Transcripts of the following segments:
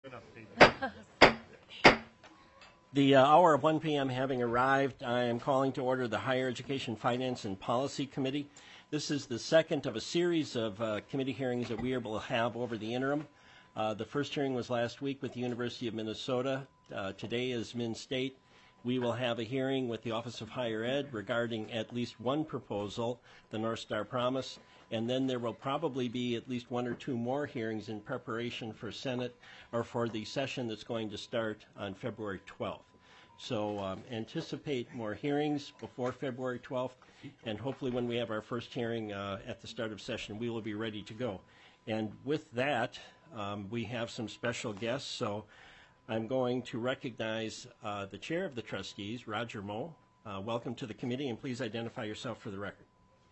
The hour of 1 p.m. having arrived, I am calling to order the Higher Education Finance and Policy Committee. This is the second of a series of committee hearings that we will have over the interim. The first hearing was last week with the University of Minnesota. Today is Min State. We will have a hearing with the Office of Higher Ed regarding at least one proposal, the North Star Promise, and then there will probably be at least one or two more hearings in preparation for Senate or for the session that's going to start on February 12th. So anticipate more hearings before February 12th, and hopefully when we have our first hearing at the start of session, we will be ready to go. And with that, we have some special guests, so I'm going to recognize the chair of the trustees, Roger Moe. Welcome to the committee, and please identify yourself for the record.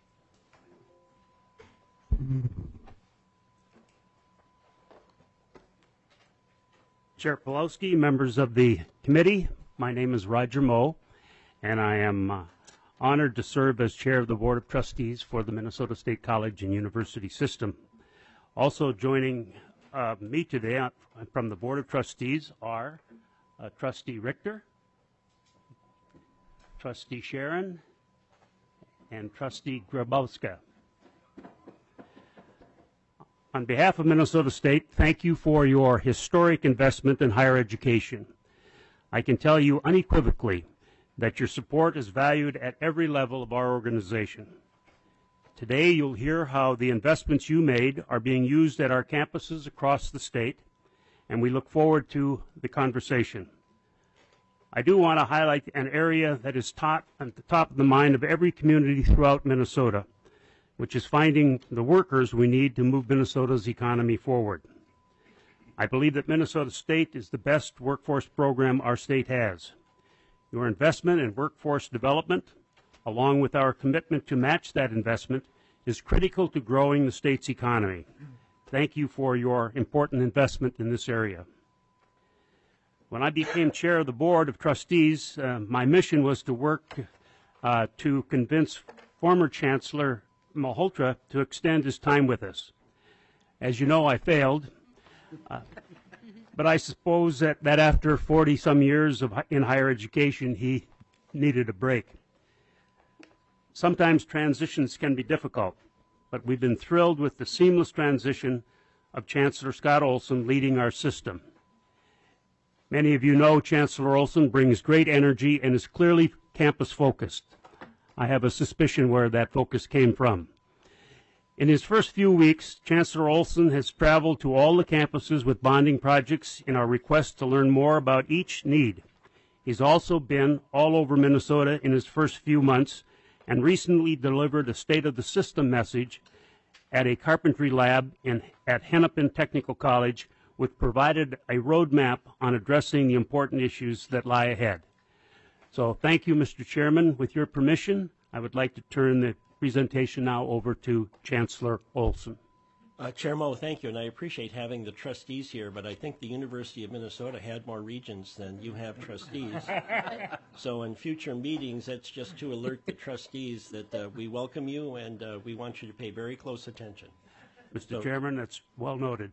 Chair Pawlowski, members of the committee, my name is Roger Moe, and I am honored to serve as chair of the Board of Trustees for the Minnesota State College and University System. Also joining me today from the Board of Trustees are Trustee Richter, Trustee Sharon, and Trustee Grabowska. On behalf of Minnesota State, thank you for your historic investment in higher education. I can tell you unequivocally that your support is valued at every level of our organization. Today, you'll hear how the investments you made are being used at our campuses across the state, and we look forward to the conversation. I do want to highlight an area that is at the top of the mind of every community throughout Minnesota, which is finding the workers we need to move Minnesota's economy forward. I believe that Minnesota State is the best workforce program our state has. Your investment in workforce development, along with our commitment to match that investment, is critical to growing the state's economy. Thank you for your important investment in this area. When I became chair of the Board of Trustees, my mission was to work to convince former Chancellor Malhotra to extend his time with us. As you know, I failed, but I suppose that after 40-some years in higher education, he needed a break. Sometimes transitions can be difficult, but we've been thrilled with the seamless transition of Chancellor Scott Olson leading our system. Many of you know Chancellor Olson brings great energy and is clearly campus-focused. I have a suspicion where that focus came from. In his first few weeks, Chancellor Olson has traveled to all the campuses with bonding projects in our request to learn more about each need. He's also been all over Minnesota in his first few months and recently delivered a State of the System message at a carpentry lab at Hennepin Technical College, which provided a roadmap on addressing the important issues that lie ahead. So thank you, Mr. Chairman. With your permission, I would like to turn the presentation now over to Chancellor Olson. Chair Moe, thank you, and I appreciate having the trustees here, but I think the University of Minnesota had more regents than you have trustees. So in future meetings, that's just to alert the trustees that we welcome you and we want you to pay very close attention. Mr. Chairman, that's well noted.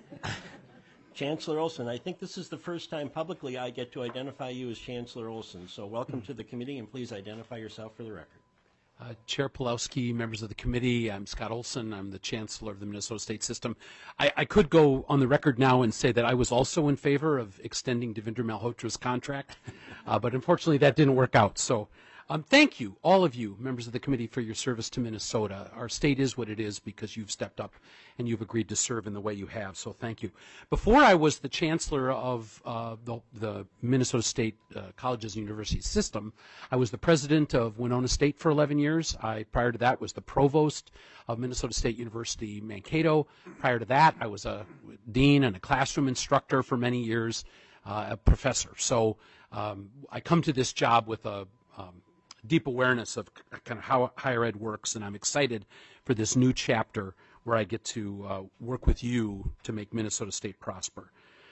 Chancellor Olson, I think this is the first time publicly I get to identify you as Chancellor Olson, so welcome to the committee, and please identify yourself for the record. Chair Pawlowski, members of the committee, I'm Scott Olson. I'm the Chancellor of the Minnesota State System. I could go on the record now and say that I was also in favor of extending Devendra Malhotra's contract, but unfortunately that didn't work out. So thank you, all of you, members of the committee, for your service to Minnesota. Our state is what it is because you've stepped up and you've agreed to serve in the way you have, so thank you. Before I was the Chancellor of the Minnesota State Colleges and Universities System, I was the president of Winona State for 11 years. Prior to that, was the provost of Minnesota State University Mankato. Prior to that, I was a dean and a classroom instructor for many years, a professor. So I come to this job with a deep awareness of kind of how higher ed works, and I'm excited for this new chapter where I get to work with you to make Minnesota State prosper.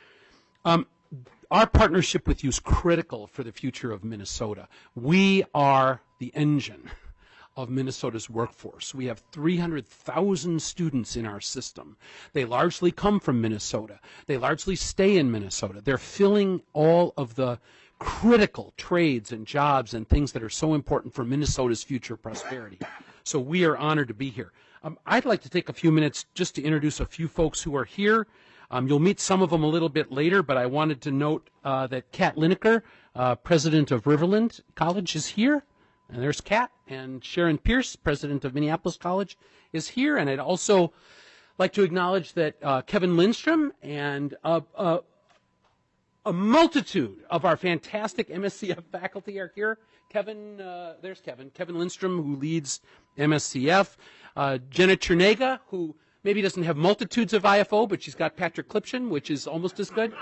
Our partnership with you is critical for the future of Minnesota. We are the engine of Minnesota's workforce. We have 300,000 students in our system. They largely come from Minnesota. They largely stay in Minnesota. They're filling all of the critical trades and jobs and things that are so important for Minnesota's future prosperity. So we are honored to be here. I'd like to take a few minutes just to introduce a few folks who are here. You'll meet some of them a little bit later, but I wanted to note that Kat Lineker, president of Riverland College, is here. And there's Kat. And Sharon Pierce, president of Minneapolis College, is here. And I'd also like to acknowledge that Kevin Lindstrom and a multitude of our fantastic MSCF faculty are here. Kevin, there's Kevin. Kevin Lindstrom, who leads MSCF. Jenna Chernega, who maybe doesn't have multitudes of IFO, but she's got Patrick Klipschen, which is almost as good.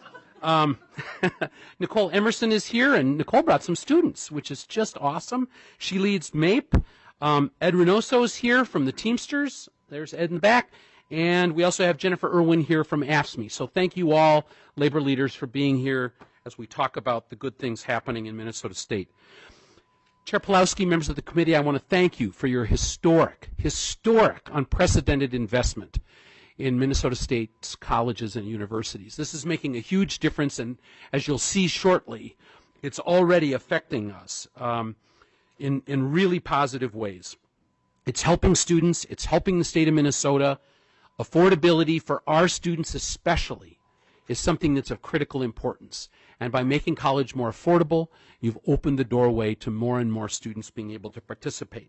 Nicole Emerson is here, and Nicole brought some students, which is just awesome. She leads MAPE. Ed Reynoso is here from the Teamsters. There's Ed in the back. And we also have Jennifer Irwin here from AFSCME. So thank you all, labor leaders, for being here as we talk about the good things happening in Minnesota State. Chair Pawlowski, members of the committee, I want to thank you for your historic, unprecedented investment in Minnesota State's colleges and universities. This is making a huge difference, and as you'll see shortly, it's already affecting us in really positive ways. It's helping students. It's helping the state of Minnesota. Affordability for our students especially is something that's of critical importance. And by making college more affordable, you've opened the doorway to more and more students being able to participate.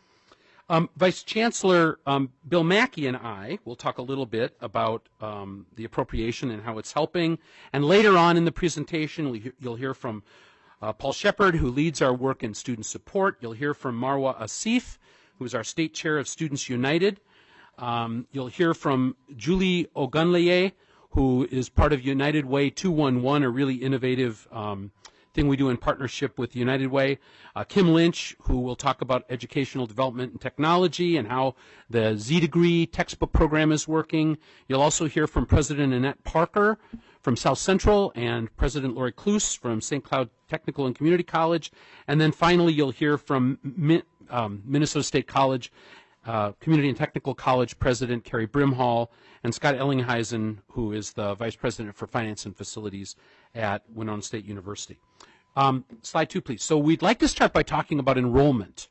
Vice Chancellor Bill Mackey and I will talk a little bit about the appropriation and how it's helping. And later on in the presentation, you'll hear from Paul Shepard, who leads our work in student support. You'll hear from Marwa Asif, who is our state chair of Students United. You'll hear from Julie Ogunleye, who is part of United Way 211, a really innovative thing we do in partnership with United Way. Kim Lynch, who will talk about educational development and technology and how the Z-Degree textbook program is working. You'll also hear from President Annette Parker from South Central and President Lori Kloos from St. Cloud Technical and Community College. And then finally, you'll hear from Minnesota State College Community and Technical College President Carrie Brimhall, and Scott Ellingheisen, who is the Vice President for Finance and Facilities at Winona State University. Slide 2, please. So we'd like to start by talking about enrollment.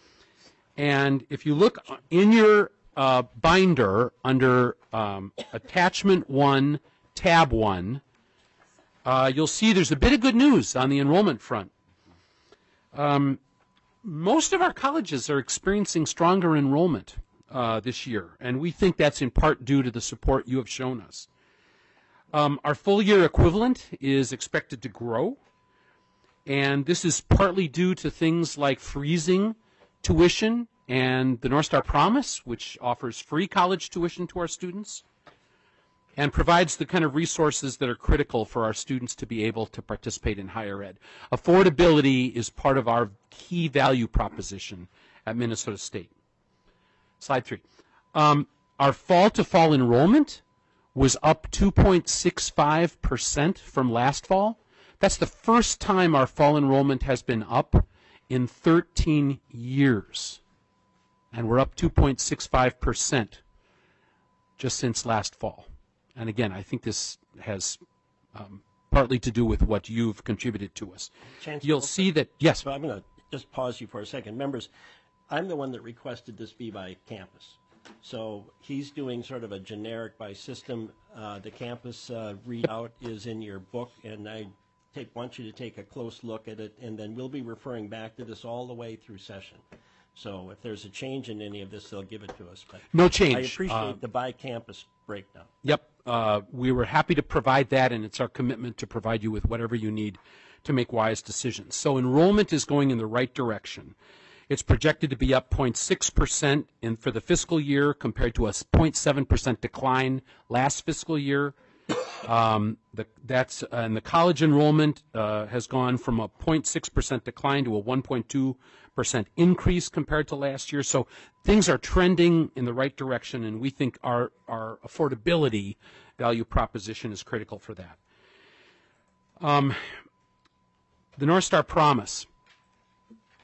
And if you look in your binder under Attachment 1, Tab 1, you'll see there's a bit of good news on the enrollment front. Most of our colleges are experiencing stronger enrollment this year, and we think that's in part due to the support you have shown us. Our full-year equivalent is expected to grow, and this is partly due to things like freezing tuition and the North Star Promise, which offers free college tuition to our students and provides the kind of resources that are critical for our students to be able to participate in higher ed. Affordability is part of our key value proposition at Minnesota State. Slide 3. Our fall-to-fall enrollment was up 2.65% from last fall. That's the first time our fall enrollment has been up in 13 years. And we're up 2.65% just since last fall. And again, I think this has partly to do with what you've contributed to us. Chancellor, you'll see that, yes. So I'm going to just pause you for a second. Members, I'm the one that requested this be by campus. So he's doing sort of a generic by system. The campus readout is in your book, and I want you to take a close look at it, and then we'll be referring back to this all the way through session. So if there's a change in any of this, they'll give it to us. But no change. I appreciate the by campus breakdown. Yep. We were happy to provide that, and it's our commitment to provide you with whatever you need to make wise decisions. So enrollment is going in the right direction. It's projected to be up 0.6% for the fiscal year compared to a 0.7% decline last fiscal year. And the college enrollment has gone from a 0.6% decline to a 1.2% increase compared to last year. So things are trending in the right direction, and we think our affordability value proposition is critical for that. The North Star Promise.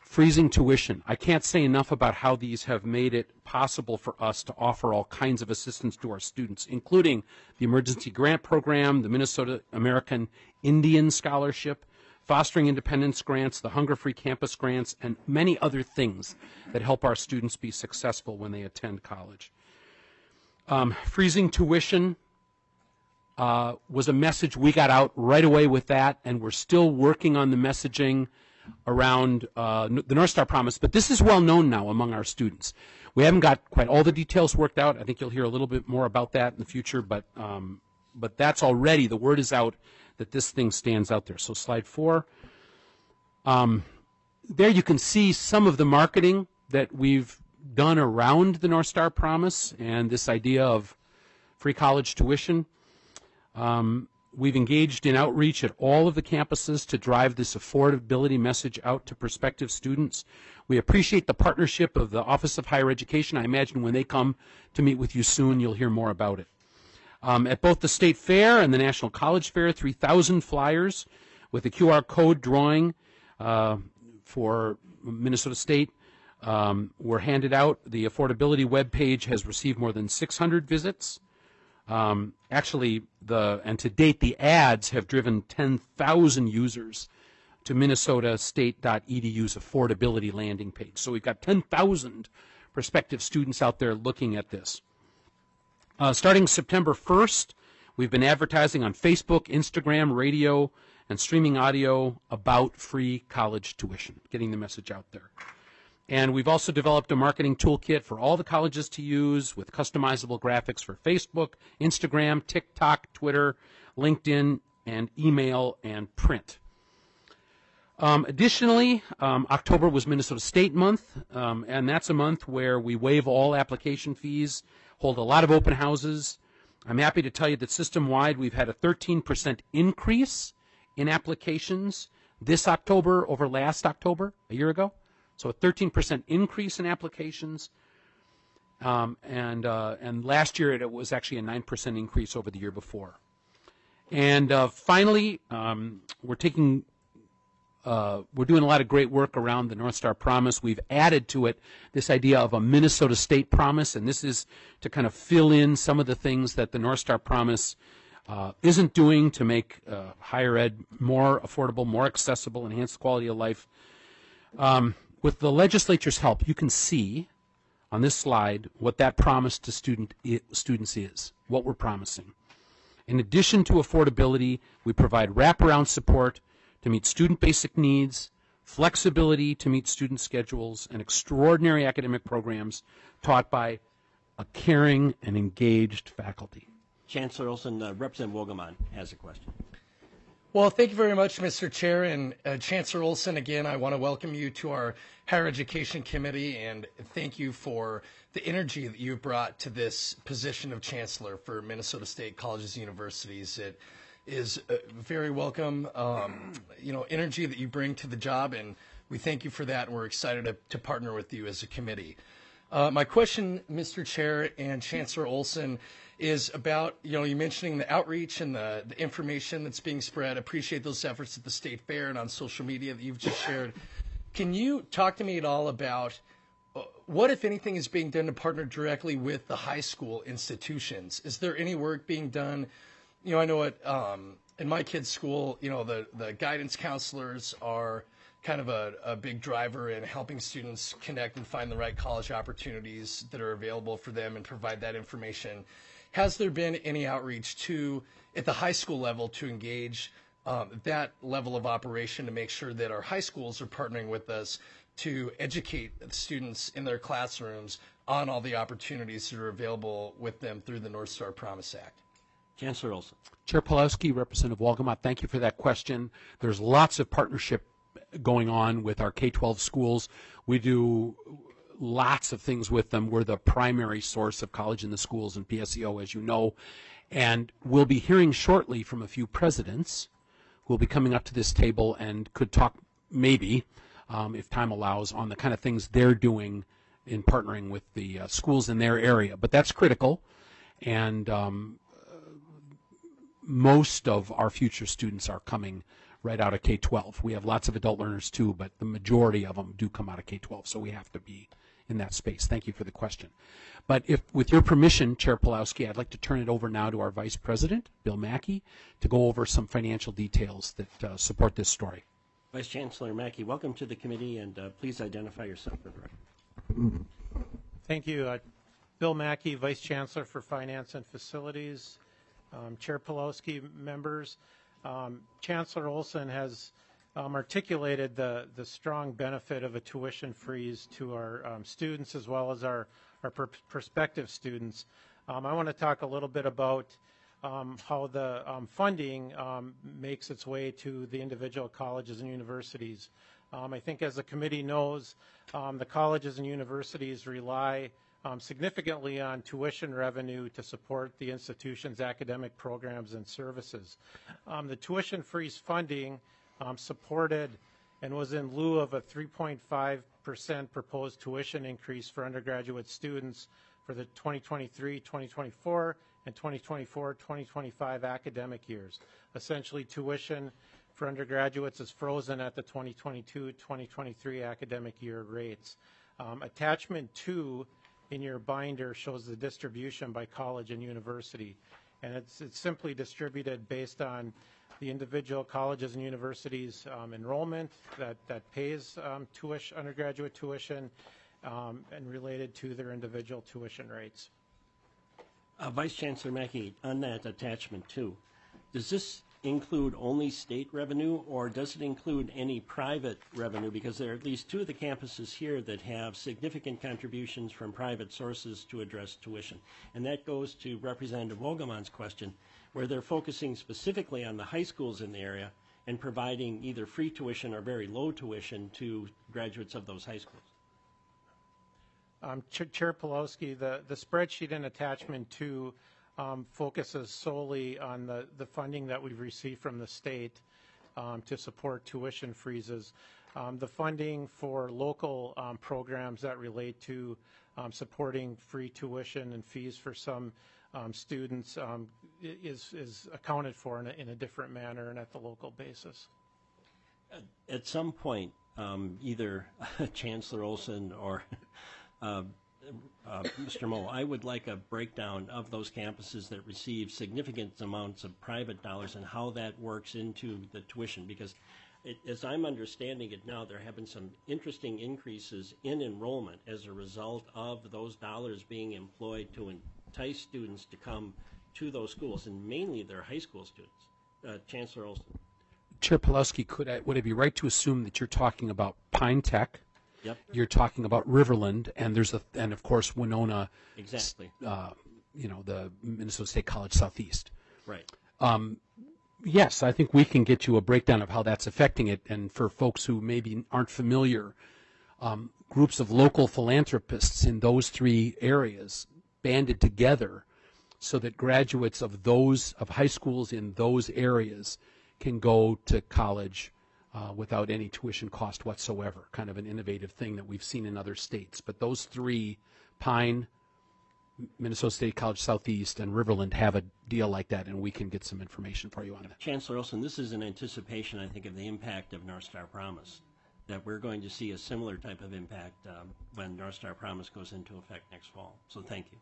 Freezing tuition. I can't say enough about how these have made it possible for us to offer all kinds of assistance to our students, including the Emergency Grant Program, the Minnesota American Indian Scholarship, Fostering Independence Grants, the Hunger Free Campus Grants, and many other things that help our students be successful when they attend college. Freezing tuition was a message we got out right away with that, and we're still working on the messaging around the North Star Promise, but this is well known now among our students. We haven't got quite all the details worked out. I think you'll hear a little bit more about that in the future, but that's already, the word is out that this thing stands out there. So slide 4. There you can see some of the marketing that we've done around the North Star Promise and this idea of free college tuition. We've engaged in outreach at all of the campuses to drive this affordability message out to prospective students. We appreciate the partnership of the Office of Higher Education. I imagine when they come to meet with you soon, you'll hear more about it. At both the State Fair and the National College Fair, 3,000 flyers with a QR code drawing for Minnesota State were handed out. The affordability webpage has received more than 600 visits. Actually, and to date, the ads have driven 10,000 users to minnesota.state.edu's affordability landing page. So we've got 10,000 prospective students out there looking at this. Starting September 1st, we've been advertising on Facebook, Instagram, radio, and streaming audio about free college tuition, getting the message out there. And we've also developed a marketing toolkit for all the colleges to use with customizable graphics for Facebook, Instagram, TikTok, Twitter, LinkedIn, and email and print. Additionally, October was Minnesota State Month, and that's a month where we waive all application fees, hold a lot of open houses. I'm happy to tell you that system-wide we've had a 13% increase in applications this October over last October, a year ago. So a 13% increase in applications, and last year it was actually a 9% increase over the year before. And finally, we're doing a lot of great work around the North Star Promise. We've added to it this idea of a Minnesota State Promise, and this is to kind of fill in some of the things that the North Star Promise isn't doing to make higher ed more affordable, more accessible, enhance the quality of life. With the legislature's help, you can see on this slide what that promise to students is, what we're promising. In addition to affordability, we provide wraparound support to meet student basic needs, flexibility to meet student schedules, and extraordinary academic programs taught by a caring and engaged faculty. Chancellor Olson, Representative Wogelman has a question. Well, thank you very much, Mr. Chair. And Chancellor Olson, again, I want to welcome you to our Higher Education Committee and thank you for the energy that you brought to this position of Chancellor for Minnesota State Colleges and Universities. It is very welcome, energy that you bring to the job, and we thank you for that, and we're excited to partner with you as a committee. My question, Mr. Chair and Chancellor Olson, is about, you mentioning the outreach and the information that's being spread. Appreciate those efforts at the State Fair and on social media that you've just shared. Can you talk to me at all about what, if anything, is being done to partner directly with the high school institutions? Is there any work being done? I know in my kid's school, the guidance counselors are kind of a big driver in helping students connect and find the right college opportunities that are available for them and provide that information. Has there been any outreach at the high school level to engage that level of operation to make sure that our high schools are partnering with us to educate students in their classrooms on all the opportunities that are available with them through the North Star Promise Act? Chancellor Olson. Chair Pawlowski, Representative Wolgamott, thank you for that question. There's lots of partnership going on with our K-12 schools. We do lots of things with them. We're the primary source of College in the Schools and PSEO, as you know. And we'll be hearing shortly from a few presidents who will be coming up to this table and could talk maybe, if time allows, on the kind of things they're doing in partnering with the schools in their area. But that's critical. And most of our future students are coming right out of K-12. We have lots of adult learners too, but the majority of them do come out of K-12, so we have to be in that space. Thank you for the question. But if, with your permission, Chair Pulowski, I'd like to turn it over now to our Vice President, Bill Mackey, to go over some financial details that support this story. Vice Chancellor Mackey, welcome to the committee, and please identify yourself for the record. Thank you. Bill Mackey, Vice Chancellor for Finance and Facilities. Chair Pulowski, members, Chancellor Olson has articulated the strong benefit of a tuition freeze to our students as well as our prospective students. I want to talk a little bit about how the funding makes its way to the individual colleges and universities. I think as the committee knows, the colleges and universities rely significantly on tuition revenue to support the institution's academic programs and services. The tuition freeze funding supported and was in lieu of a 3.5% proposed tuition increase for undergraduate students for the 2023-2024 and 2024-2025 academic years. Essentially, tuition for undergraduates is frozen at the 2022-2023 academic year rates. Attachment 2 in your binder shows the distribution by college and university, and it's simply distributed based on the individual colleges and universities enrollment that pays undergraduate tuition and related to their individual tuition rates. Vice Chancellor Mackey, on that attachment 2, does this include only state revenue, or does it include any private revenue? Because there are at least 2 of the campuses here that have significant contributions from private sources to address tuition. And that goes to Representative Vogelmann's question, where they're focusing specifically on the high schools in the area and providing either free tuition or very low tuition to graduates of those high schools. Chair Pulowski, the spreadsheet in attachment 2 focuses solely on the funding that we've received from the state to support tuition freezes. The funding for local programs that relate to supporting free tuition and fees for some students is accounted for in a different manner and at the local basis. At some point, either Chancellor Olson or Mr. Moe, I would like a breakdown of those campuses that receive significant amounts of private dollars and how that works into the tuition, because as I'm understanding it now, there have been some interesting increases in enrollment as a result of those dollars being employed to entice students to come to those schools, and mainly they're high school students. Chancellor Olson. Chair Pulowski, would it be right to assume that you're talking about Pine Tech? Yep. You're talking about Riverland, and and of course Winona. Exactly. The Minnesota State College Southeast. Right. Yes, I think we can get you a breakdown of how that's affecting it. And for folks who maybe aren't familiar, groups of local philanthropists in those 3 areas banded together so that graduates of high schools in those areas can go to college without any tuition cost whatsoever. Kind of an innovative thing that we've seen in other states. But those 3, Pine, Minnesota State College Southeast, and Riverland, have a deal like that, and we can get some information for you on that. Chancellor Olson, this is an anticipation, I think, of the impact of North Star Promise, that we're going to see a similar type of impact when North Star Promise goes into effect next fall. So thank you.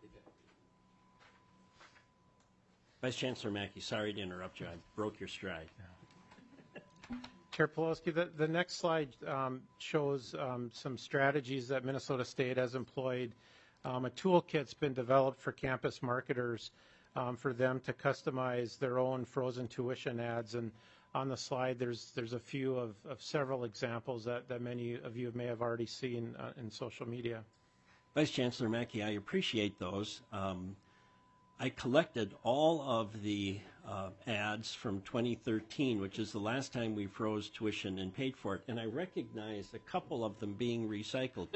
Vice Chancellor Mackey, sorry to interrupt you. I broke your stride. Chair Pulowski, the next slide shows some strategies that Minnesota State has employed. A toolkit's been developed for campus marketers for them to customize their own frozen tuition ads. And on the slide, there's a few of several examples that many of you may have already seen in social media. Vice Chancellor Mackey, I appreciate those. I collected all of the ads from 2013, which is the last time we froze tuition and paid for it, and I recognized a couple of them being recycled.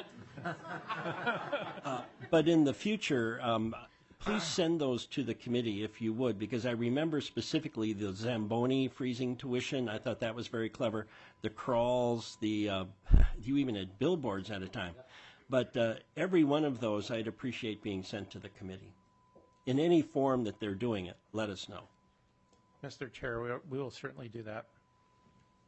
But in the future, please send those to the committee if you would, because I remember specifically the Zamboni freezing tuition. I thought that was very clever. The crawls, you even had billboards at a time. But every one of those I'd appreciate being sent to the committee. In any form that they're doing it, let us know. Mr. Chair, we will certainly do that.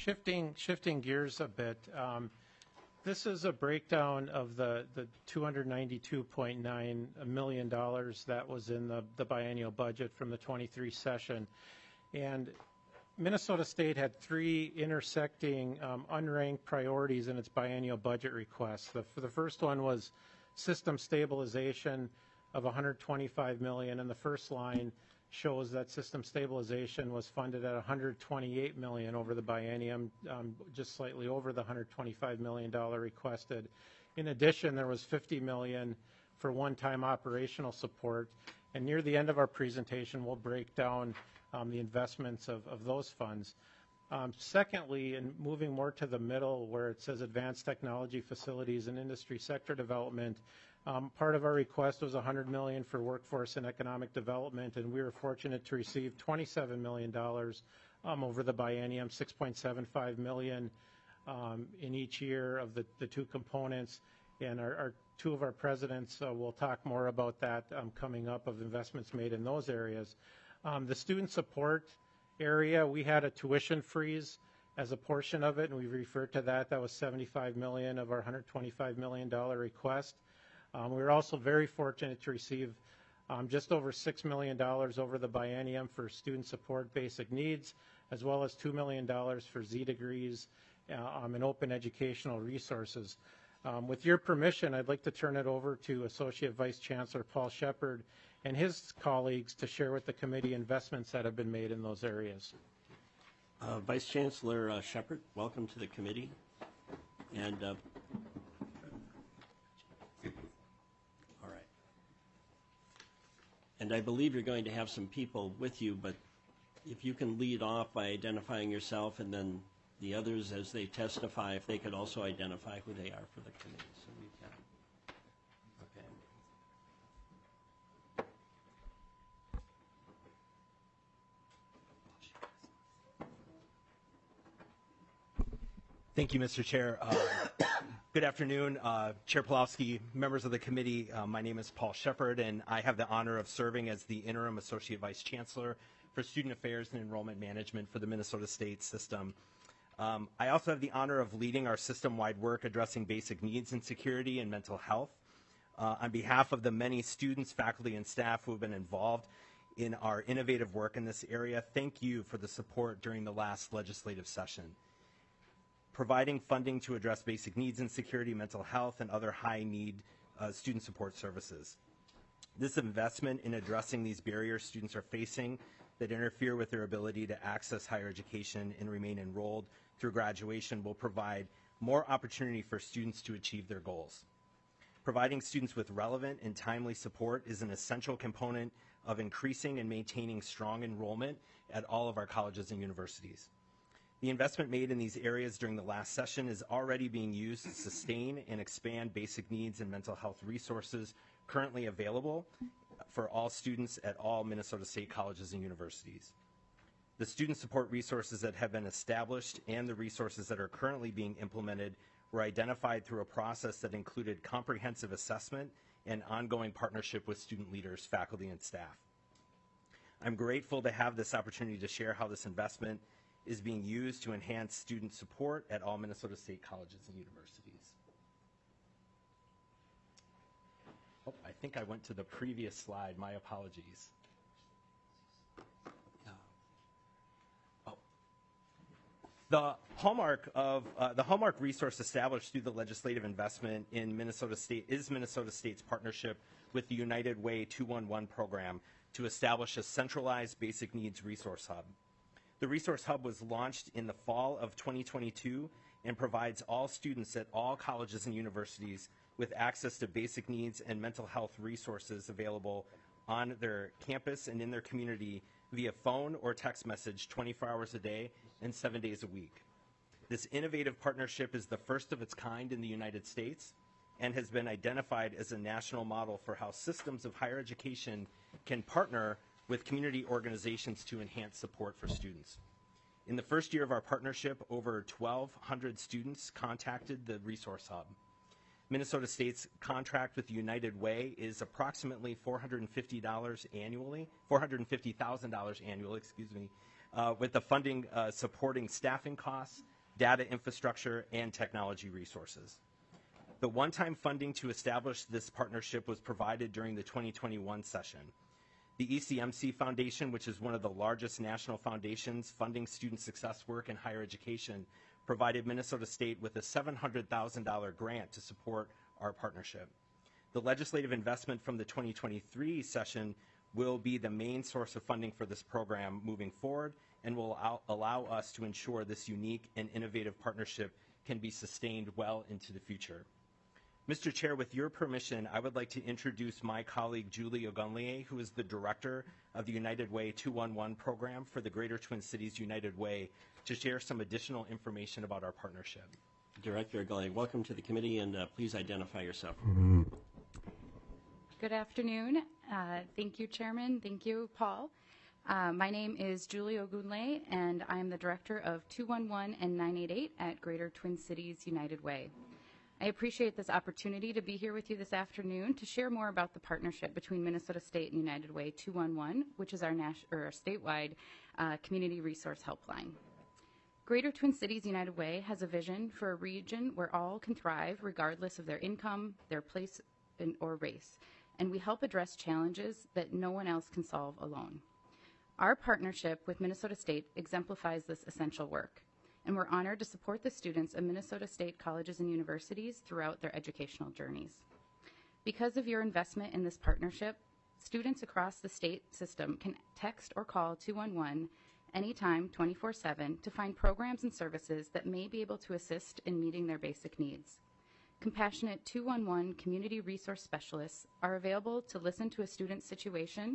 shifting gears a bit, this is a breakdown of the $292.9 million that was in the biennial budget from the 23 session. And Minnesota State had three intersecting unranked priorities in its biennial budget request. The first one was system stabilization of $125 million, and the first line shows that system stabilization was funded at $128 million over the biennium, just slightly over the $125 million requested. In addition, there was $50 million for one-time operational support, and near the end of our presentation, we'll break down the investments of those funds. Secondly, and moving more to the middle where it says advanced technology facilities and industry sector development, part of our request was $100 million for workforce and economic development, and we were fortunate to receive $27 million over the biennium, $6.75 million in each year of the two components. And our two of our presidents will talk more about that coming up, of investments made in those areas. The student support area, we had a tuition freeze as a portion of it, and we referred to that. That was $75 million of our $125 million request. We were also very fortunate to receive just over $6 million over the biennium for student support basic needs, as well as $2 million for Z degrees and open educational resources. With your permission, I'd like to turn it over to Associate Vice Chancellor Paul Shepard and his colleagues to share with the committee investments that have been made in those areas. Vice Chancellor Shepard, welcome to the committee. And all right. And I believe you're going to have some people with you, but if you can lead off by identifying yourself, and then the others, as they testify, if they could also identify who they are for the committee. So we've got, okay. Thank you, Mr. Chair. Good afternoon, Chair Pawlowski, members of the committee. My name is Paul Shepard, and I have the honor of serving as the Interim Associate Vice Chancellor for Student Affairs and Enrollment Management for the Minnesota State System. I also have the honor of leading our system-wide work addressing basic needs in security and mental health. On behalf of the many students, faculty, and staff who have been involved in our innovative work in this area, thank you for the support during the last legislative session. Providing funding to address basic needs in security, mental health, and other high-need student support services. This investment in addressing these barriers students are facing that interfere with their ability to access higher education and remain enrolled through graduation will provide more opportunity for students to achieve their goals. Providing students with relevant and timely support is an essential component of increasing and maintaining strong enrollment at all of our colleges and universities. The investment made in these areas during the last session is already being used to sustain and expand basic needs and mental health resources currently available for all students at all Minnesota State colleges and universities. The student support resources that have been established and the resources that are currently being implemented were identified through a process that included comprehensive assessment and ongoing partnership with student leaders, faculty, and staff. I'm grateful to have this opportunity to share how this investment is being used to enhance student support at all Minnesota State colleges and universities. Oh, I think I went to the previous slide. My apologies. The hallmark resource established through the legislative investment in Minnesota State is Minnesota State's partnership with the United Way 211 program to establish a centralized basic needs resource hub. The resource hub was launched in the fall of 2022 and provides all students at all colleges and universities with access to basic needs and mental health resources available on their campus and in their community via phone or text message 24 hours a day and 7 days a week. This innovative partnership is the first of its kind in the United States and has been identified as a national model for how systems of higher education can partner with community organizations to enhance support for students. In the first year of our partnership, over 1,200 students contacted the Resource Hub. Minnesota State's contract with United Way is approximately $450,000 annually, with the funding supporting staffing costs data infrastructure, and technology resources. The one-time funding to establish this partnership was provided during the 2021 session. The ECMC Foundation, which is one of the largest national foundations funding student success work in higher education, provided Minnesota State with a $700,000 grant to support our partnership. The legislative investment from the 2023 session will be the main source of funding for this program moving forward and will allow us to ensure this unique and innovative partnership can be sustained well into the future. Mr. Chair, with your permission, I would like to introduce my colleague Julie Ogunleye, who is the director of the United Way 211 program for the Greater Twin Cities United Way, to share some additional information about our partnership. Director Ogunleye, welcome to the committee, and please identify yourself. Good afternoon. Thank you, Chairman. Thank you, Paul. My name is Julie Ogunleye, and I'm the director of 211 and 988 at Greater Twin Cities United Way. I appreciate this opportunity to be here with you this afternoon to share more about the partnership between Minnesota State and United Way 211, which is our statewide community resource helpline. Greater Twin Cities United Way has a vision for a region where all can thrive regardless of their income, their place, or race, and we help address challenges that no one else can solve alone. Our partnership with Minnesota State exemplifies this essential work, and we're honored to support the students of Minnesota State colleges and universities throughout their educational journeys. Because of your investment in this partnership, students across the state system can text or call 211 anytime, 24/7, to find programs and services that may be able to assist in meeting their basic needs. Compassionate 211 community resource specialists are available to listen to a student's situation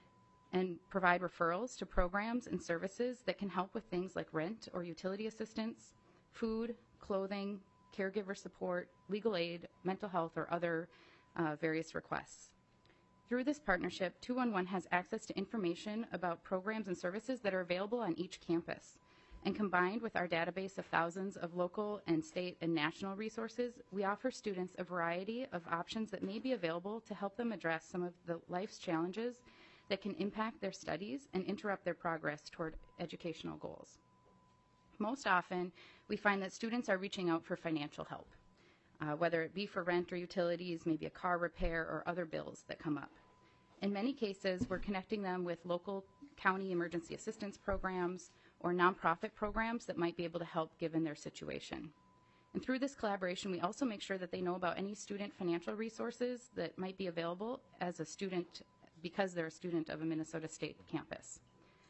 and provide referrals to programs and services that can help with things like rent or utility assistance, food, clothing, caregiver support, legal aid, mental health, or other various requests. Through this partnership, 211 has access to information about programs and services that are available on each campus. And combined with our database of thousands of local and state and national resources, we offer students a variety of options that may be available to help them address some of the life's challenges that can impact their studies and interrupt their progress toward educational goals. Most often, we find that students are reaching out for financial help, whether it be for rent or utilities, maybe a car repair or other bills that come up. In many cases, we're connecting them with local county emergency assistance programs or nonprofit programs that might be able to help given their situation. And through this collaboration, we also make sure that they know about any student financial resources that might be available as a student because they're a student of a Minnesota State campus.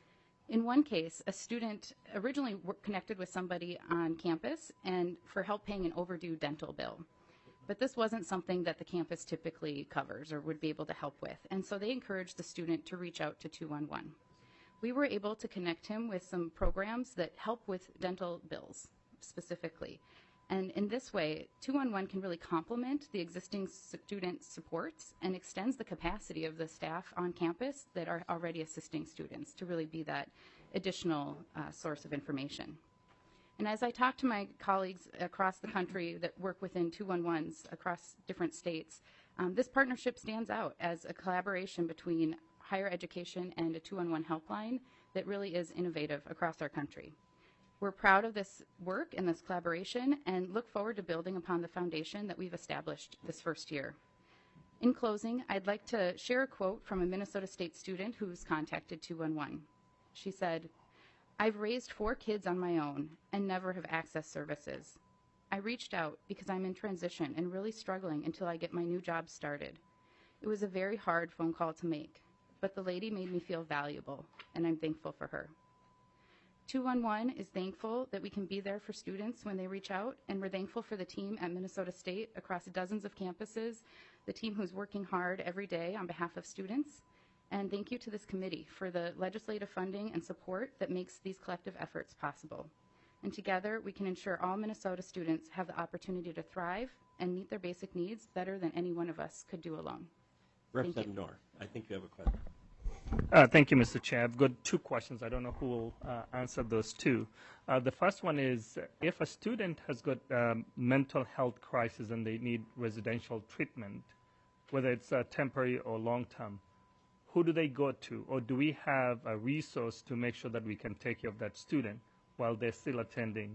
In one case, a student originally connected with somebody on campus and for help paying an overdue dental bill. But this wasn't something that the campus typically covers or would be able to help with. And so they encouraged the student to reach out to 211. We were able to connect him with some programs that help with dental bills specifically. And in this way, 211 can really complement the existing student supports and extends the capacity of the staff on campus that are already assisting students to really be that additional source of information. And as I talk to my colleagues across the country that work within 211s across different states, this partnership stands out as a collaboration between higher education and a 211 helpline that really is innovative across our country. We're proud of this work and this collaboration and look forward to building upon the foundation that we've established this first year. In closing, I'd like to share a quote from a Minnesota State student who's contacted 211. She said, "I've raised 4 kids on my own and never have accessed services. I reached out because I'm in transition and really struggling until I get my new job started. It was a very hard phone call to make, but the lady made me feel valuable, and I'm thankful for her." 211 is thankful that we can be there for students when they reach out, and we're thankful for the team at Minnesota State across dozens of campuses, the team who's working hard every day on behalf of students. And thank you to this committee for the legislative funding and support that makes these collective efforts possible. And together, we can ensure all Minnesota students have the opportunity to thrive and meet their basic needs better than any one of us could do alone. Representative Knorr, I think you have a question. Thank you, Mr. Chair. I've got 2 questions. I don't know who will answer those 2. The first one is, if a student has got mental health crisis and they need residential treatment, whether it's temporary or long-term, who do they go to? Or do we have a resource to make sure that we can take care of that student while they're still attending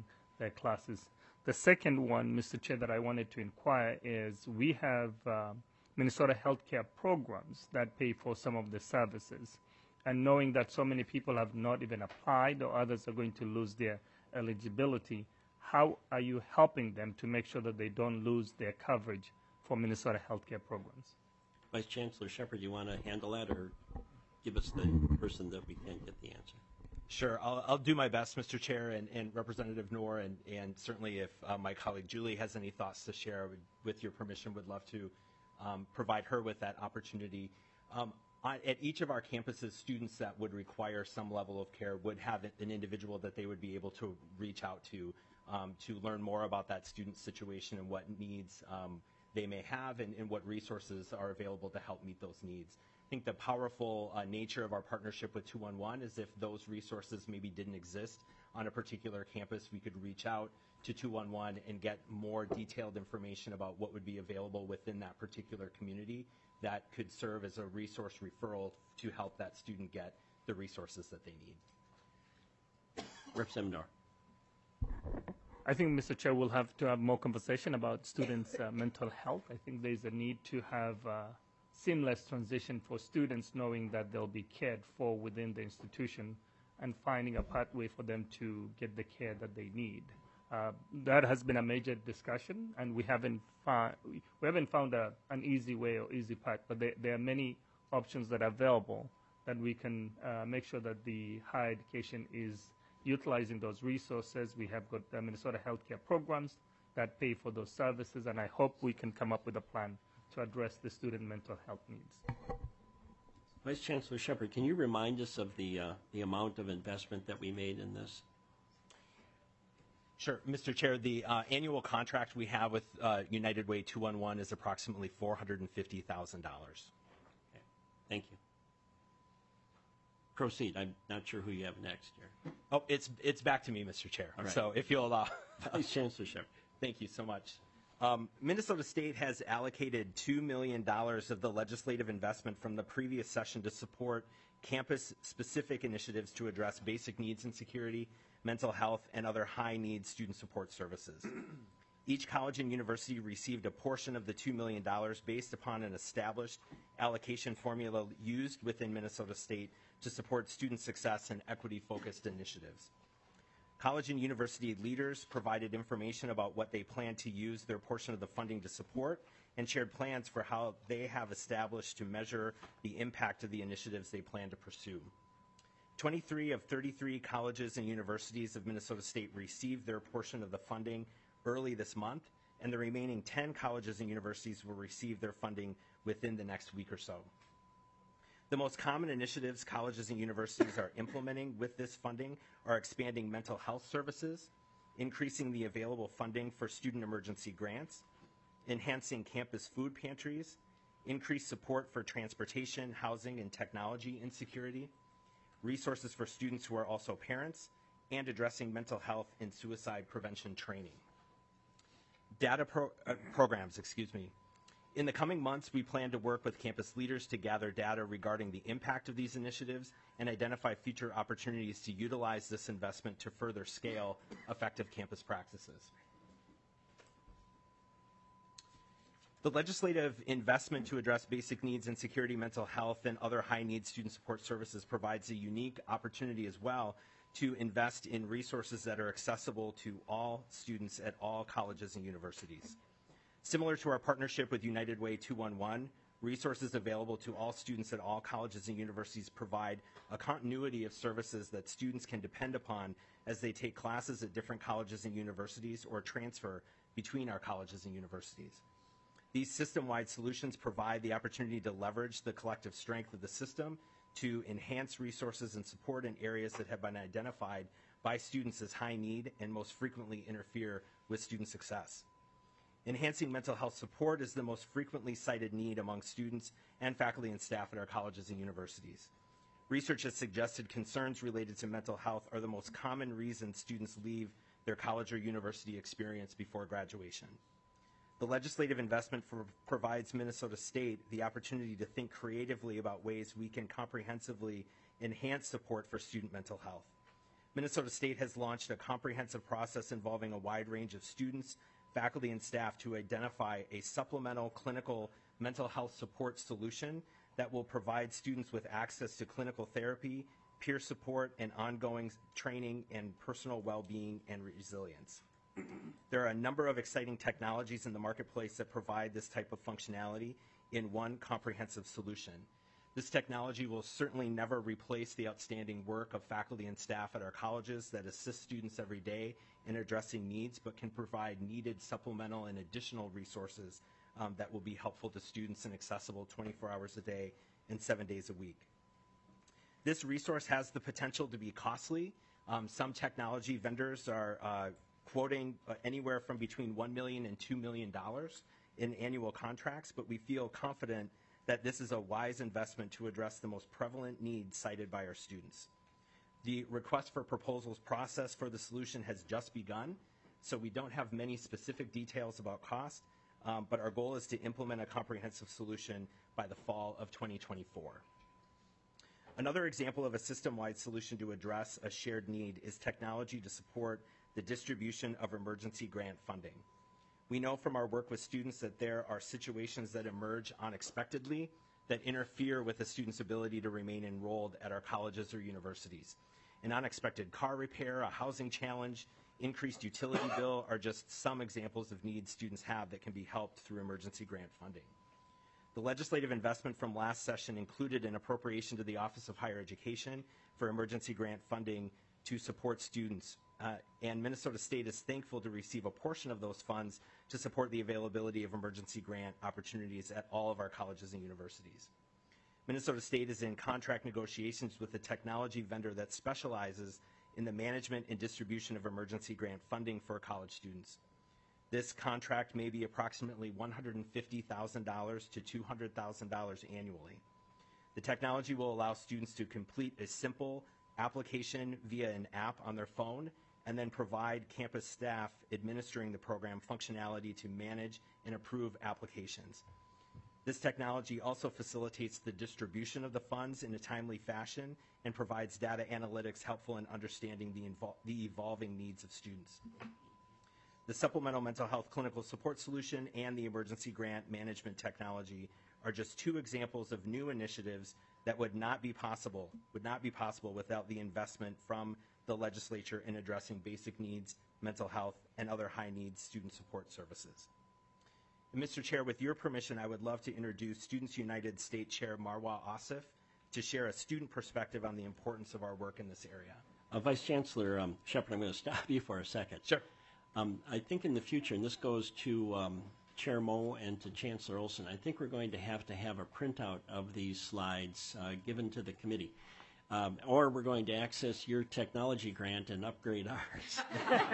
their classes. The second one, Mr. Chair, that I wanted to inquire is we have Minnesota healthcare programs that pay for some of the services. And knowing that so many people have not even applied or others are going to lose their eligibility, how are you helping them to make sure that they don't lose their coverage for Minnesota healthcare programs? Vice Chancellor Shepard, you want to handle that or give us the person that we can get the answer? Sure, I'll do my best, Mr. Chair, and Representative Noor, and certainly if my colleague Julie has any thoughts to share, with your permission, would love to provide her with that opportunity. At each of our campuses, students that would require some level of care would have an individual that they would be able to reach out to learn more about that student's situation and what needs they may have and what resources are available to help meet those needs. I think the powerful nature of our partnership with 211 is if those resources maybe didn't exist on a particular campus, we could reach out to 211 and get more detailed information about what would be available within that particular community that could serve as a resource referral to help that student get the resources that they need. Representative Noor. I think, Mr. Chair, we'll have to have more conversation about students' mental health. I think there's a need to have a seamless transition for students, knowing that they'll be cared for within the institution and finding a pathway for them to get the care that they need. That has been a major discussion, and we haven't found an easy way or easy path, but there are many options that are available that we can make sure that the higher education is utilizing those resources. We have got Minnesota healthcare programs that pay for those services, and I hope we can come up with a plan to address the student mental health needs. Vice Chancellor Shepard, can you remind us of the amount of investment that we made in this? Sure, Mr. Chair, the annual contract we have with United Way 211 is approximately $450,000. Okay. Thank you. Proceed. I'm not sure who you have next here. Oh, it's back to me, Mr. Chair. All right. So if you'll allow. Vice Chancellor Shepard. Thank you so much. Minnesota State has allocated $2 million of the legislative investment from the previous session to support campus-specific initiatives to address basic needs and security, mental health, and other high-need student support services. Each college and university received a portion of the $2 million based upon an established allocation formula used within Minnesota State to support student success and equity-focused initiatives. College and university leaders provided information about what they plan to use their portion of the funding to support and shared plans for how they have established to measure the impact of the initiatives they plan to pursue. 23 of 33 colleges and universities of Minnesota State received their portion of the funding early this month, and the remaining 10 colleges and universities will receive their funding within the next week or so. The most common initiatives colleges and universities are implementing with this funding are expanding mental health services, increasing the available funding for student emergency grants, enhancing campus food pantries, increased support for transportation, housing, and technology insecurity, resources for students who are also parents, and addressing mental health and suicide prevention training. Programs. In the coming months, we plan to work with campus leaders to gather data regarding the impact of these initiatives and identify future opportunities to utilize this investment to further scale effective campus practices. The legislative investment to address basic needs and security, mental health, and other high-need student support services provides a unique opportunity as well to invest in resources that are accessible to all students at all colleges and universities. Similar to our partnership with United Way 211, resources available to all students at all colleges and universities provide a continuity of services that students can depend upon as they take classes at different colleges and universities or transfer between our colleges and universities. These system-wide solutions provide the opportunity to leverage the collective strength of the system to enhance resources and support in areas that have been identified by students as high need and most frequently interfere with student success. Enhancing mental health support is the most frequently cited need among students and faculty and staff at our colleges and universities. Research has suggested concerns related to mental health are the most common reason students leave their college or university experience before graduation. The legislative investment provides Minnesota State the opportunity to think creatively about ways we can comprehensively enhance support for student mental health. Minnesota State has launched a comprehensive process involving a wide range of students, faculty, and staff to identify a supplemental clinical mental health support solution that will provide students with access to clinical therapy, peer support, and ongoing training and personal well-being and resilience. There are a number of exciting technologies in the marketplace that provide this type of functionality in one comprehensive solution. This technology will certainly never replace the outstanding work of faculty and staff at our colleges that assist students every day in addressing needs, but can provide needed supplemental and additional resources that will be helpful to students and accessible 24 hours a day and 7 days a week. This resource has the potential to be costly. Some technology vendors are quoting anywhere from between $1 million and $2 million in annual contracts, but we feel confident that this is a wise investment to address the most prevalent needs cited by our students. The request for proposals process for the solution has just begun, so we don't have many specific details about cost, but our goal is to implement a comprehensive solution by the fall of 2024. Another example of a system-wide solution to address a shared need is technology to support the distribution of emergency grant funding. We know from our work with students that there are situations that emerge unexpectedly that interfere with a student's ability to remain enrolled at our colleges or universities. An unexpected car repair, a housing challenge, increased utility bill are just some examples of needs students have that can be helped through emergency grant funding. The legislative investment from last session included an appropriation to the Office of Higher Education for emergency grant funding to support students. And Minnesota State is thankful to receive a portion of those funds to support the availability of emergency grant opportunities at all of our colleges and universities. Minnesota State is in contract negotiations with a technology vendor that specializes in the management and distribution of emergency grant funding for college students. This contract may be approximately $150,000 to $200,000 annually. The technology will allow students to complete a simple application via an app on their phone and then provide campus staff administering the program functionality to manage and approve applications. This technology also facilitates the distribution of the funds in a timely fashion and provides data analytics helpful in understanding the evolving needs of students. The supplemental mental health clinical support solution and the emergency grant management technology are just two examples of new initiatives that would not be possible without the investment from the legislature in addressing basic needs, mental health, and other high needs student support services. And Mr. Chair, with your permission, I would love to introduce Students United State Chair Marwa Asif to share a student perspective on the importance of our work in this area. Vice Chancellor Shepherd, I'm going to stop you for a second. Sure. I think in the future, and this goes to Chair Moe and to Chancellor Olson, I think we're going to have a printout of these slides given to the committee. Or we're going to access your technology grant and upgrade ours.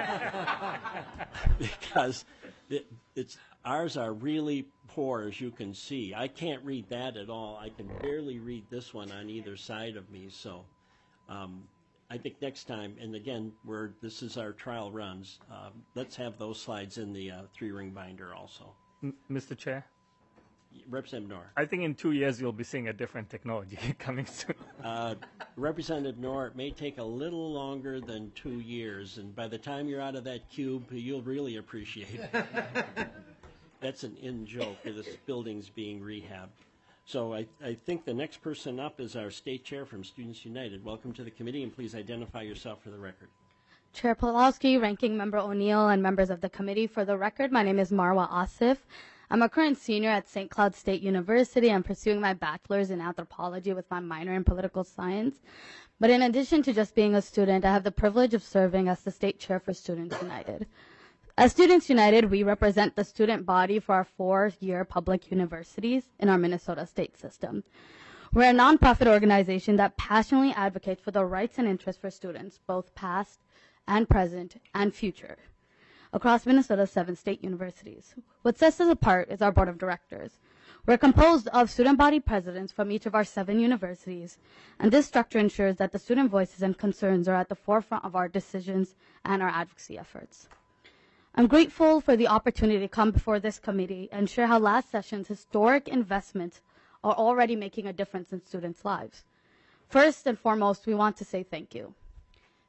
Because ours are really poor, as you can see. I can't read that at all. I can barely read this one on either side of me. So I think next time, and again, this is our trial runs, let's have those slides in the three-ring binder also. Mr. Chair? Representative Noor. I think in 2 years you'll be seeing a different technology coming soon. Representative Noor, it may take a little longer than 2 years, and by the time you're out of that cube, you'll really appreciate it. That's an in-joke. This building's being rehabbed. So I think the next person up is our state chair from Students United. Welcome to the committee, and please identify yourself for the record. Chair Pawlowski, Ranking Member O'Neill, and members of the committee, for the record, my name is Marwa Asif. I'm a current senior at St. Cloud State University. I'm pursuing my bachelor's in anthropology with my minor in political science. But in addition to just being a student, I have the privilege of serving as the state chair for Students United. As Students United, we represent the student body for our 4-year public universities in our Minnesota state system. We're a nonprofit organization that passionately advocates for the rights and interests for students, both past and present and future, across Minnesota's 7 state universities. What sets us apart is our board of directors. We're composed of student body presidents from each of our 7 universities, and this structure ensures that the student voices and concerns are at the forefront of our decisions and our advocacy efforts. I'm grateful for the opportunity to come before this committee and share how last session's historic investments are already making a difference in students' lives. First and foremost, we want to say thank you.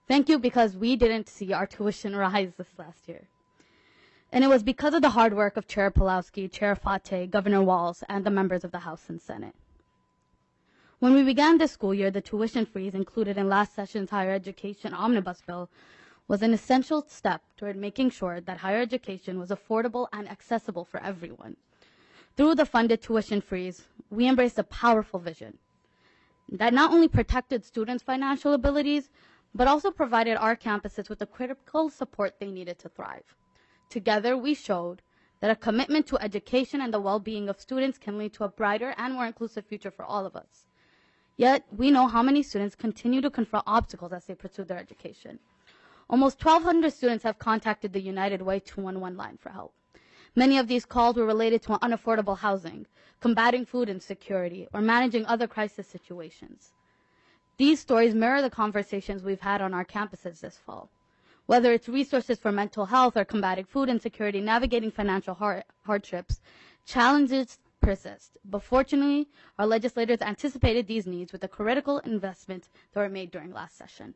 Thank you, because we didn't see our tuition rise this last year. And it was because of the hard work of Chair Pulowski, Chair Fate, Governor Walz, and the members of the House and Senate. When we began this school year, the tuition freeze included in last session's higher education omnibus bill was an essential step toward making sure that higher education was affordable and accessible for everyone. Through the funded tuition freeze, we embraced a powerful vision that not only protected students' financial abilities, but also provided our campuses with the critical support they needed to thrive. Together, we showed that a commitment to education and the well-being of students can lead to a brighter and more inclusive future for all of us. Yet, we know how many students continue to confront obstacles as they pursue their education. Almost 1,200 students have contacted the United Way 211 line for help. Many of these calls were related to unaffordable housing, combating food insecurity, or managing other crisis situations. These stories mirror the conversations we've had on our campuses this fall. Whether it's resources for mental health or combating food insecurity, navigating financial hardships, challenges persist. But fortunately, our legislators anticipated these needs with the critical investments that were made during last session.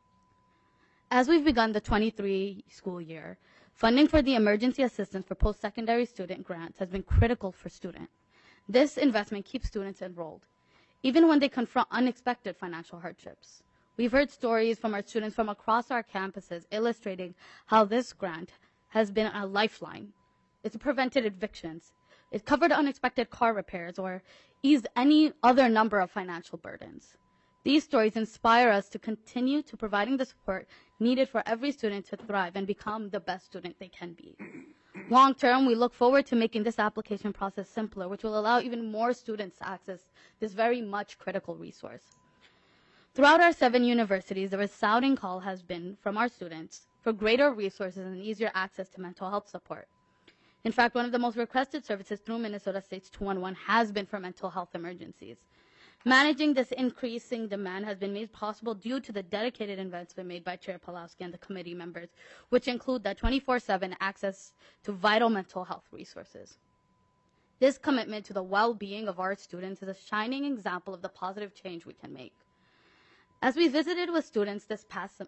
As we've begun the 23 school year, funding for the Emergency Assistance for Post-Secondary Student Grants has been critical for students. This investment keeps students enrolled, even when they confront unexpected financial hardships. We've heard stories from our students from across our campuses illustrating how this grant has been a lifeline. It's prevented evictions, it covered unexpected car repairs, or eased any other number of financial burdens. These stories inspire us to continue to providing the support needed for every student to thrive and become the best student they can be. Long term, we look forward to making this application process simpler, which will allow even more students to access this very much critical resource. Throughout our 7 universities, the resounding call has been from our students for greater resources and easier access to mental health support. In fact, one of the most requested services through Minnesota State's 211 has been for mental health emergencies. Managing this increasing demand has been made possible due to the dedicated investment made by Chair Pulowski and the committee members, which include that 24/7 access to vital mental health resources. This commitment to the well-being of our students is a shining example of the positive change we can make. As we visited with students this past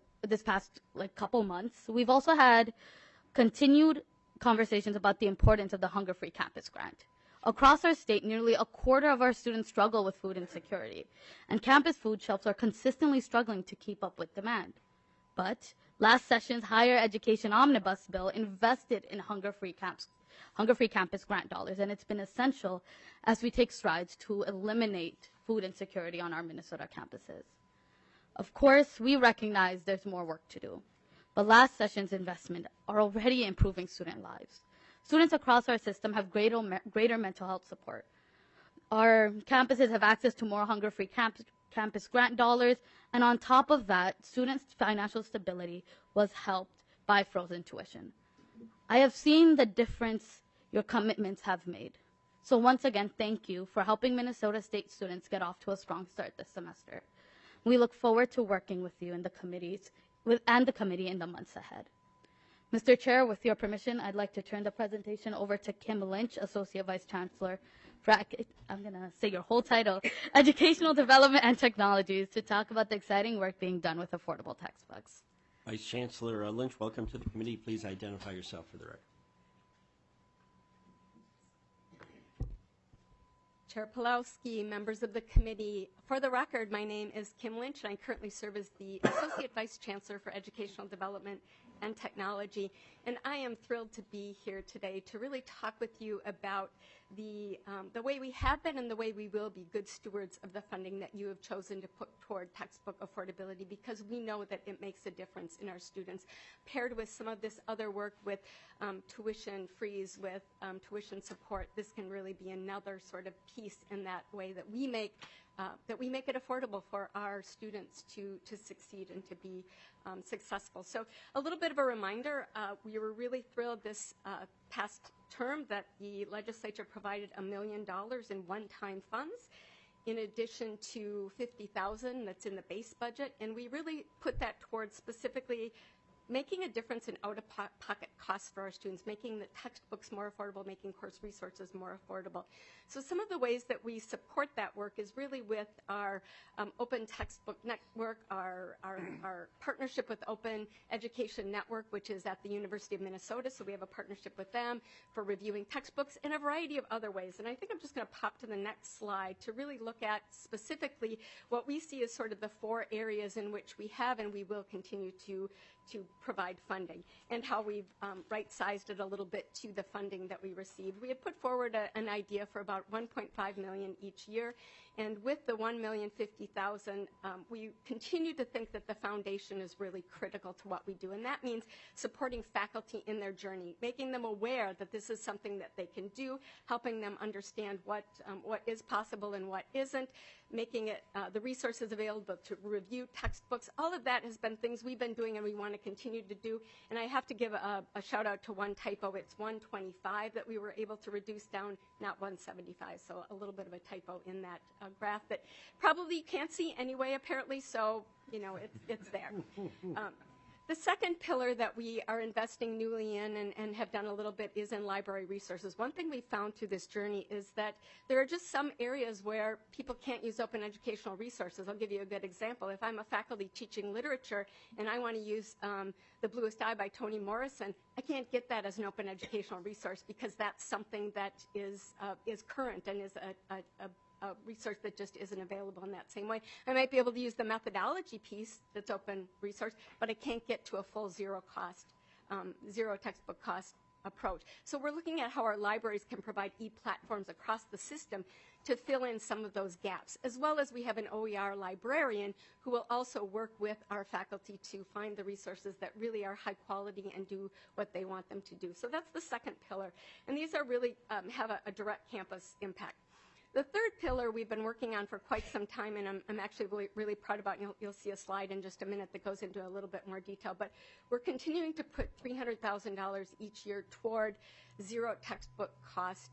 couple months, we've also had continued conversations about the importance of the Hunger-Free Campus Grant. Across our state, nearly a quarter of our students struggle with food insecurity, and campus food shelves are consistently struggling to keep up with demand. But last session's higher education omnibus bill invested in Hunger-Free Campus Grant dollars, and it's been essential as we take strides to eliminate food insecurity on our Minnesota campuses. Of course, we recognize there's more work to do, but last session's investment are already improving student lives. Students across our system have greater mental health support. Our campuses have access to more Hunger-Free Campus Grant dollars, and on top of that, students' financial stability was helped by frozen tuition. I have seen the difference your commitments have made. So once again, thank you for helping Minnesota State students get off to a strong start this semester. We look forward to working with you and the committee in the months ahead. Mr. Chair, with your permission, I'd like to turn the presentation over to Kim Lynch, Associate Vice Chancellor for, I'm going to say your whole title, Educational Development and Technologies, to talk about the exciting work being done with affordable textbooks. Vice Chancellor Lynch, welcome to the committee. Please identify yourself for the record. Chair Pulowski, members of the committee, for the record, my name is Kim Lynch, and I currently serve as the Associate Vice Chancellor for Educational Development and Technology. And I am thrilled to be here today to really talk with you about the way we have been and the way we will be good stewards of the funding that you have chosen to put toward textbook affordability, because we know that it makes a difference in our students. Paired with some of this other work with tuition freeze, with tuition support, this can really be another sort of piece in that way that we make it affordable for our students to succeed and to be successful. So a little bit of a reminder, we were really thrilled this past term that the legislature provided $1 million in one-time funds, in addition to $50,000 that's in the base budget, and we really put that towards specifically making a difference in out-of-pocket costs for our students, making the textbooks more affordable, making course resources more affordable. So some of the ways that we support that work is really with our Open Textbook Network, our partnership with Open Education Network, which is at the University of Minnesota. So we have a partnership with them for reviewing textbooks in a variety of other ways. And I think I'm just going to pop to the next slide to really look at specifically what we see as sort of the 4 areas in which we have and we will continue to provide funding, and how we've right-sized it a little bit to the funding that we received. We had put forward an idea for about $1.5 million each year, and with the $1,050,000, we continue to think that the foundation is really critical to what we do, and that means supporting faculty in their journey, making them aware that this is something that they can do, helping them understand what is possible and what isn't, making it the resources available to review textbooks. All of that has been things we've been doing and we want to continue to do. And I have to give a shout out to one typo. It's 125 that we were able to reduce down, not 175. So a little bit of a typo in that graph that probably you can't see anyway, apparently. So, you know, it's there. The second pillar that we are investing newly in and have done a little bit is in library resources. One thing we found through this journey is that there are just some areas where people can't use open educational resources. I'll give you a good example. If I'm a faculty teaching literature and I want to use The Bluest Eye by Toni Morrison, I can't get that as an open educational resource because that's something that is current and is a resource that just isn't available in that same way. I might be able to use the methodology piece that's open resource, but I can't get to a full zero textbook cost approach. So we're looking at how our libraries can provide e-platforms across the system to fill in some of those gaps, as well as we have an OER librarian who will also work with our faculty to find the resources that really are high quality and do what they want them to do. So that's the second pillar. And these are really have a direct campus impact. The third pillar we've been working on for quite some time, and I'm actually really proud about it. You'll see a slide in just a minute that goes into a little bit more detail, but we're continuing to put $300,000 each year toward zero textbook cost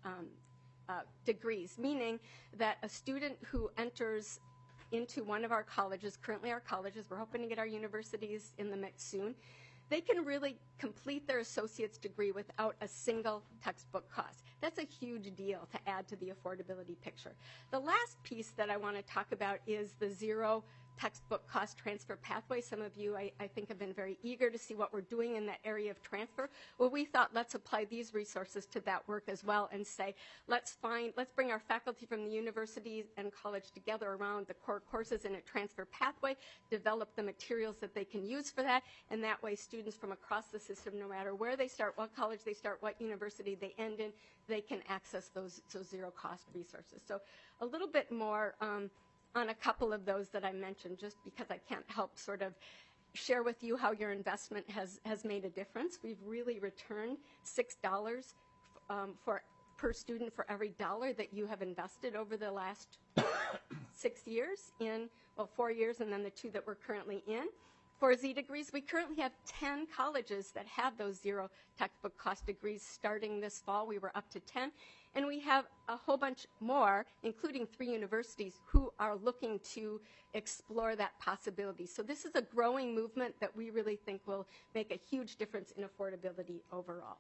degrees, meaning that a student who enters into one of our colleges, currently our colleges, we're hoping to get our universities in the mix soon, they can really complete their associate's degree without a single textbook cost. That's a huge deal to add to the affordability picture. The last piece that I want to talk about is the zero textbook cost transfer pathway. Some of you, I think, have been very eager to see what we're doing in that area of transfer. Well, we thought let's apply these resources to that work as well and say, let's bring our faculty from the universities and college together around the core courses in a transfer pathway, develop the materials that they can use for that, and that way students from across the system, no matter where they start, what college they start, what university they end in, they can access those zero cost resources. So a little bit more on a couple of those that I mentioned, just because I can't help sort of share with you how your investment has made a difference. We've really returned $6 per student for every dollar that you have invested over the last 6 years 4 years, and then the 2 that we're currently in. For Z degrees, we currently have 10 colleges that have those zero textbook cost degrees starting this fall. We were up to 10. And we have a whole bunch more, including 3 universities, who are looking to explore that possibility. So this is a growing movement that we really think will make a huge difference in affordability overall.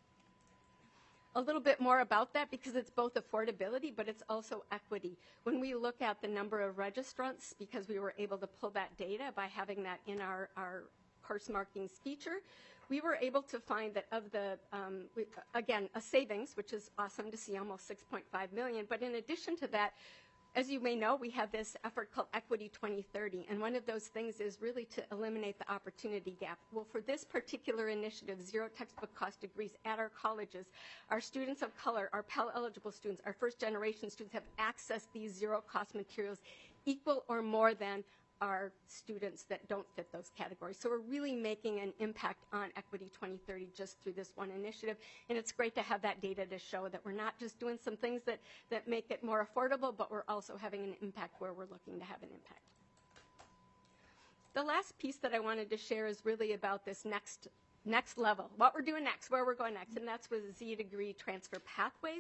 A little bit more about that, because it's both affordability, but it's also equity. When we look at the number of registrants, because we were able to pull that data by having that in our course markings feature, we were able to find that of the, again, a savings, which is awesome to see, almost $6.5 million. But in addition to that, as you may know, we have this effort called Equity 2030, and one of those things is really to eliminate the opportunity gap. Well, for this particular initiative, zero textbook cost degrees at our colleges, our students of color, our Pell-eligible students, our first-generation students have accessed these zero-cost materials equal or more than our students that don't fit those categories. So we're really making an impact on Equity 2030 just through this one initiative. And it's great to have that data to show that we're not just doing some things that make it more affordable, but we're also having an impact where we're looking to have an impact. The last piece that I wanted to share is really about this next level, what we're doing next, where we're going next, and that's with Z degree transfer pathways.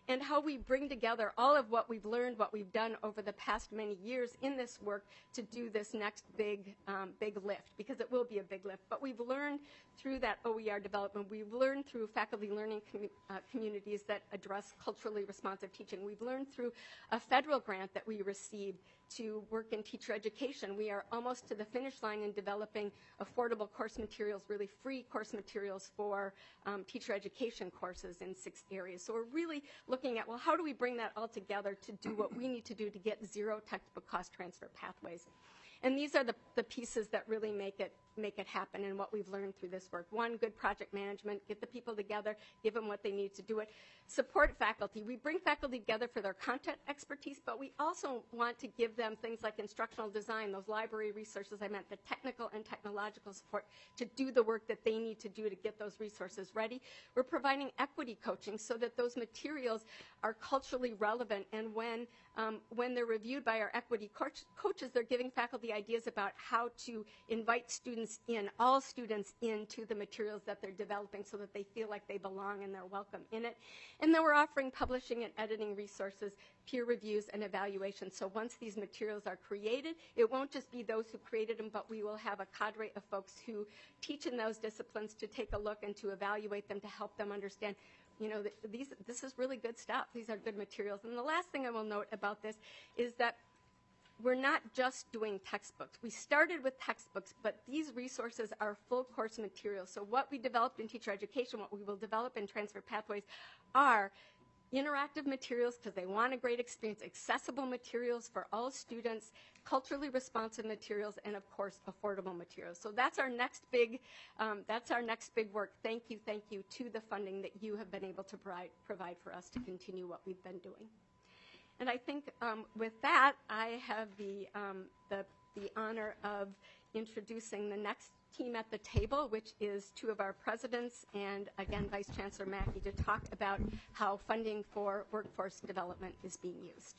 and how we bring together all of what we've learned, what we've done over the past many years in this work to do this next big lift, because it will be a big lift. But we've learned through that OER development, we've learned through faculty learning communities that address culturally responsive teaching. We've learned through a federal grant that we received to work in teacher education. We are almost to the finish line in developing affordable course materials, really free course materials for teacher education courses in 6 areas. So we're really looking at, well, how do we bring that all together to do what we need to do to get zero textbook cost transfer pathways? And these are the pieces that really make it happen and what we've learned through this work. One, good project management, get the people together, give them what they need to do it. Support faculty. We bring faculty together for their content expertise, but we also want to give them things like instructional design, those library resources I meant, the technical and technological support to do the work that they need to do to get those resources ready. We're providing equity coaching so that those materials are culturally relevant, and when they're reviewed by our equity coaches, they're giving faculty ideas about how to invite students in, all students into the materials that they're developing so that they feel like they belong and they're welcome in it. And then we're offering publishing and editing resources, peer reviews, and evaluation. So once these materials are created, it won't just be those who created them, but we will have a cadre of folks who teach in those disciplines to take a look and to evaluate them to help them understand, you know, this is really good stuff. These are good materials. And the last thing I will note about this is that we're not just doing textbooks. We started with textbooks, but these resources are full course materials. So what we developed in teacher education, what we will develop in transfer pathways are interactive materials because they want a great experience, accessible materials for all students, culturally responsive materials, and of course, affordable materials. So that's our next big work. Thank you to the funding that you have been able to provide for us to continue what we've been doing. And I think with that, I have the honor of introducing the next team at the table, which is 2 of our presidents and, again, Vice Chancellor Mackey, to talk about how funding for workforce development is being used.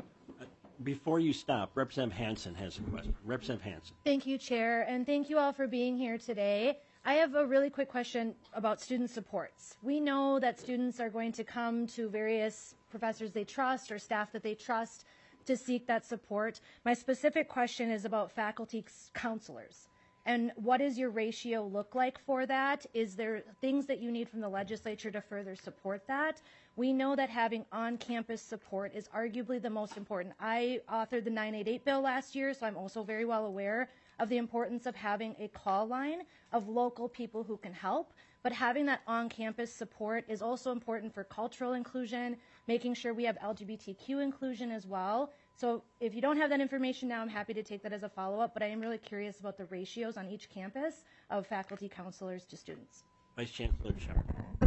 Before you stop, Representative Hansen has a question. Representative Hansen. Thank you, Chair, and thank you all for being here today. I have a really quick question about student supports. We know that students are going to come to various professors they trust or staff that they trust to seek that support. My specific question is about faculty counselors. And what does your ratio look like for that? Is there things that you need from the legislature to further support that? We know that having on-campus support is arguably the most important. I authored the 988 bill last year, so I'm also very well aware of the importance of having a call line of local people who can help. But having that on-campus support is also important for cultural inclusion, making sure we have LGBTQ inclusion as well. So if you don't have that information now, I'm happy to take that as a follow-up, but I am really curious about the ratios on each campus of faculty counselors to students. Vice Chancellor Shepard.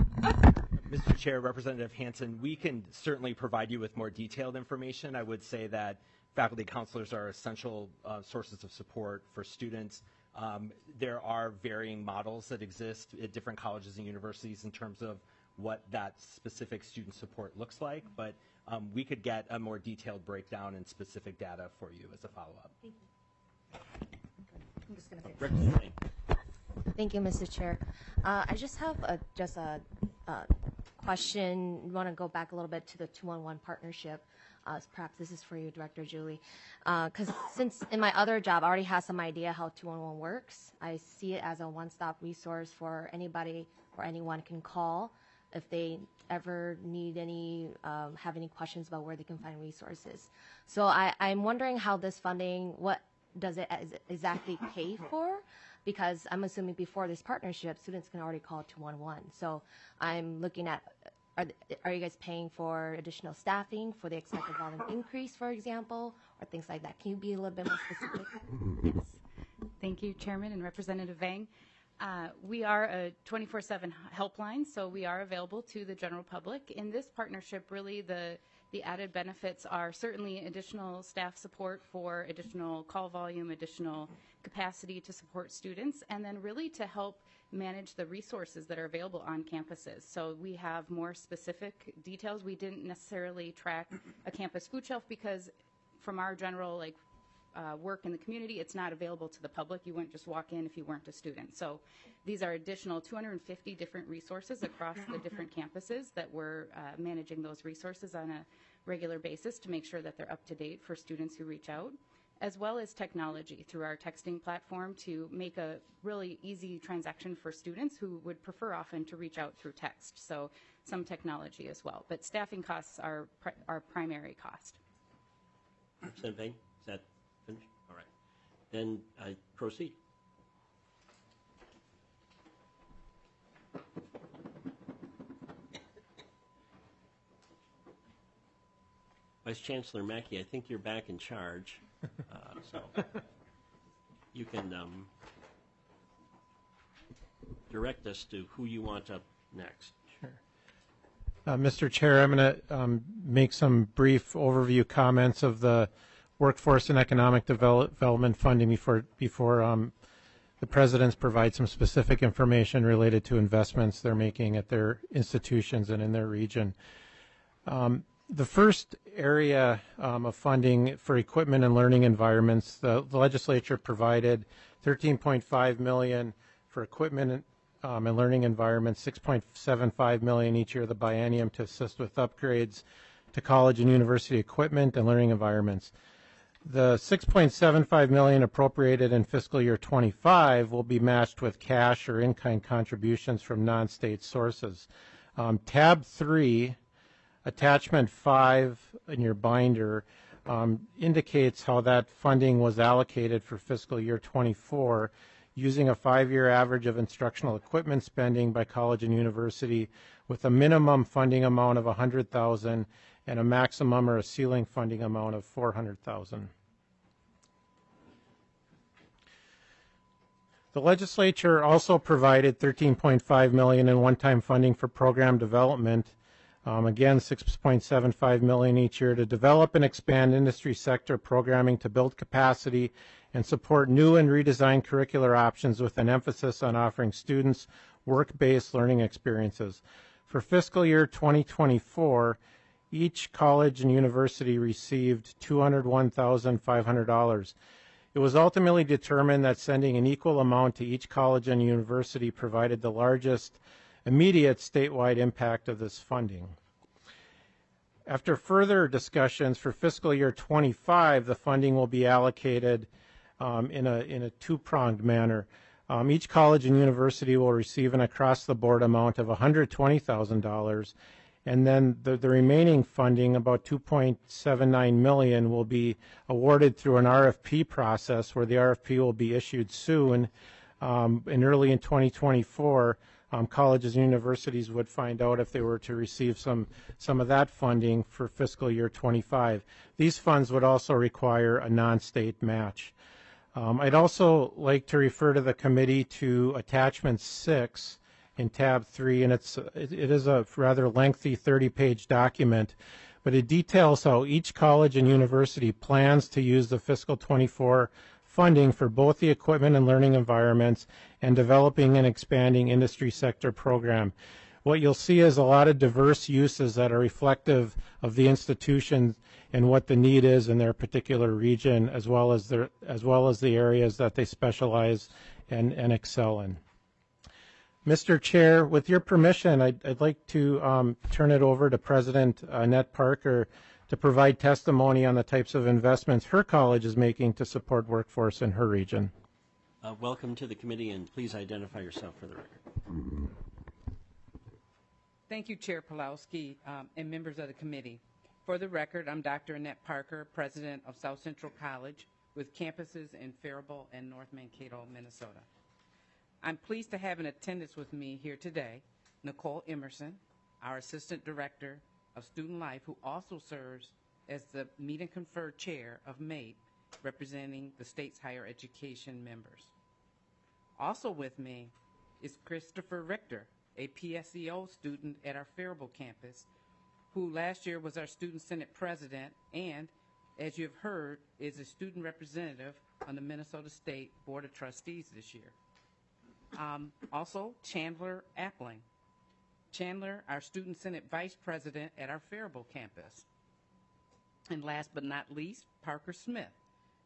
Mr. Chair, Representative Hansen, we can certainly provide you with more detailed information. I would say that faculty counselors are essential sources of support for students. There are varying models that exist at different colleges and universities in terms of what that specific student support looks like, but we could get a more detailed breakdown and specific data for you as a follow-up. Thank you. I'm just going to fix Representative. Thank you, Mr. Chair. I just have a question. I want to go back a little bit to the 211 partnership. Perhaps this is for you, Director Julie. Because since in my other job, I already have some idea how 211 works. I see it as a one-stop resource for anybody or anyone can call if they ever need any, have any questions about where they can find resources. So I'm wondering how this funding, what does it exactly pay for? Because I'm assuming before this partnership, students can already call 211. So I'm looking at, are you guys paying for additional staffing for the expected volume increase, for example, or things like that? Can you be a little bit more specific? Yes. Thank you, Chairman and Representative Vang. We are a 24/7 helpline, so we are available to the general public. In this partnership, really the added benefits are certainly additional staff support for additional call volume, additional capacity to support students, and then really to help manage the resources that are available on campuses. So we have more specific details. We didn't necessarily track a campus food shelf because from our general work in the community, it's not available to the public. You wouldn't just walk in if you weren't a student. So these are additional 250 different resources across the different campuses that we're managing those resources on a regular basis to make sure that they're up to date for students who reach out, as well as technology through our texting platform to make a really easy transaction for students who would prefer often to reach out through text. So some technology as well. But staffing costs are our primary cost. Representative Vang, is that finished? All right. Then proceed. Vice Chancellor Mackey, I think you're back in charge, so you can direct us to who you want up next. Mr. Chair, I'm going to make some brief overview comments of the workforce and economic development funding before the presidents provide some specific information related to investments they're making at their institutions and in their region. The first area of funding for equipment and learning environments, the legislature provided $13.5 million for equipment and learning environments, $6.75 million each year of the biennium to assist with upgrades to college and university equipment and learning environments. The $6.75 million appropriated in fiscal year 25 will be matched with cash or in-kind contributions from non-state sources. Tab 3, attachment 5 in your binder indicates how that funding was allocated for fiscal year 24 using a 5-year average of instructional equipment spending by college and university with a minimum funding amount of $100,000 and a maximum or a ceiling funding amount of $400,000. The legislature also provided $13.5 million in one-time funding for program development. Again, $6.75 million each year to develop and expand industry sector programming to build capacity and support new and redesigned curricular options with an emphasis on offering students work-based learning experiences. For fiscal year 2024, each college and university received $201,500. It was ultimately determined that sending an equal amount to each college and university provided the largest immediate statewide impact of this funding. After further discussions for fiscal year 25, the funding will be allocated in a two-pronged manner. Each college and university will receive an across-the-board amount of $120,000, and then the remaining funding, about $2.79 million, will be awarded through an RFP process where the RFP will be issued soon. And early in 2024, colleges and universities would find out if they were to receive some of that funding for fiscal year 25. These funds would also require a non-state match. I'd also like to refer to the committee to attachment 6 in tab 3, and it is a rather lengthy 30-page document, but it details how each college and university plans to use the fiscal 24 funding for both the equipment and learning environments and developing and expanding industry sector program. What you'll see is a lot of diverse uses that are reflective of the institution and what the need is in their particular region, as well as the areas that they specialize and excel in. Mr. Chair, with your permission, I'd like to turn it over to President Annette Parker to provide testimony on the types of investments her college is making to support workforce in her region. Welcome to the committee, and please identify yourself for the record. Thank you, Chair Pulowski and members of the committee. For the record, I'm Dr. Annette Parker, president of South Central College with campuses in Faribault and North Mankato, Minnesota. I'm pleased to have in attendance with me here today Nicole Emerson, our Assistant Director of Student Life, who also serves as the Meet and Confer Chair of MAPE, representing the state's higher education members. Also with me is Christopher Richter, a PSEO student at our Faribault campus, who last year was our Student Senate President and, as you've heard, is a student representative on the Minnesota State Board of Trustees this year. Also, Chandler Appling. Chandler, our Student Senate Vice President at our Faribault campus. And last but not least, Parker Smith,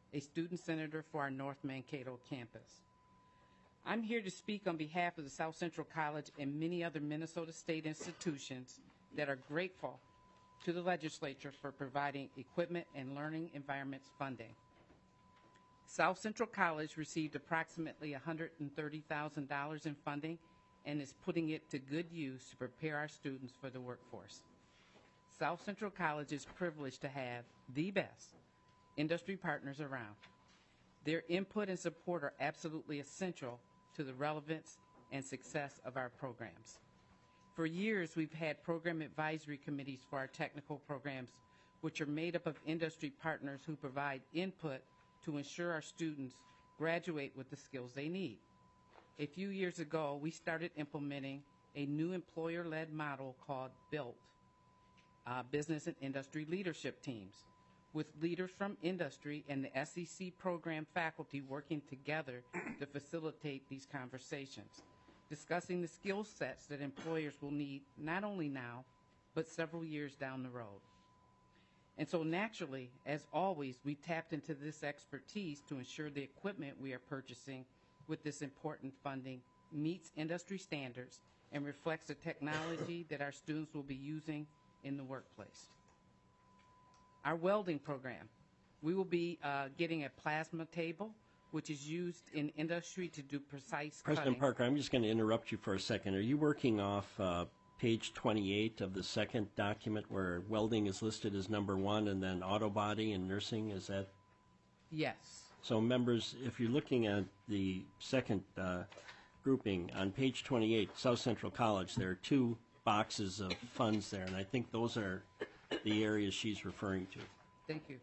a student senator for our North Mankato campus. I'm here to speak on behalf of the South Central College and many other Minnesota State institutions that are grateful to the legislature for providing equipment and learning environments funding. South Central College received approximately $130,000 in funding and is putting it to good use to prepare our students for the workforce. South Central College is privileged to have the best industry partners around. Their input and support are absolutely essential to the relevance and success of our programs. For years, we've had program advisory committees for our technical programs, which are made up of industry partners who provide input to ensure our students graduate with the skills they need. A few years ago, we started implementing a new employer-led model called BILT, Business and Industry Leadership Teams, with leaders from industry and the SEC program faculty working together to facilitate these conversations, discussing the skill sets that employers will need not only now, but several years down the road. And so naturally, as always, we tapped into this expertise to ensure the equipment we are purchasing with this important funding meets industry standards and reflects the technology that our students will be using in the workplace. Our welding program, we will be getting a plasma table, which is used in industry to do precise President cutting. Parker, I'm just going to interrupt you for a second. Are you working off page 28 of the second document where welding is listed as number 1 and then auto body and nursing? Is that? Yes. So members, if you're looking at the second grouping on page 28, South Central College, there are 2 boxes of funds there, and I think those are the areas she's referring to. Thank you.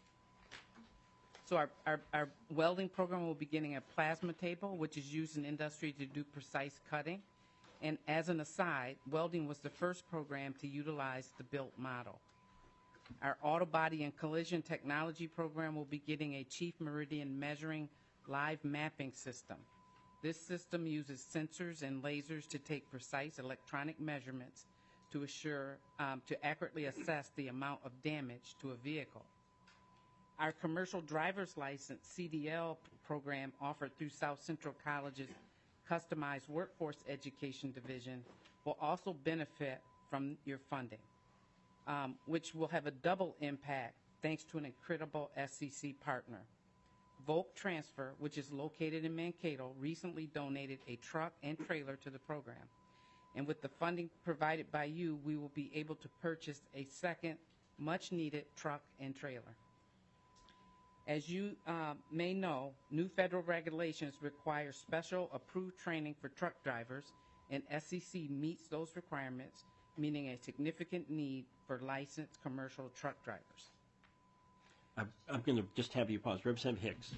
So our welding program will be getting a plasma table, which is used in industry to do precise cutting. And as an aside, welding was the first program to utilize the BILT model. Our auto body and collision technology program will be getting a Chief Meridian measuring live mapping system. This system uses sensors and lasers to take precise electronic measurements to accurately assess the amount of damage to a vehicle. Our commercial driver's license CDL program offered through South Central College's customized workforce education division will also benefit from your funding, which will have a double impact thanks to an incredible SEC partner. Volk Transfer, which is located in Mankato, recently donated a truck and trailer to the program. And with the funding provided by you, we will be able to purchase a second much-needed truck and trailer. As you may know, new federal regulations require special approved training for truck drivers, and SEC meets those requirements, meaning a significant need for licensed commercial truck drivers. I'm going to just have you pause. Representative Hicks.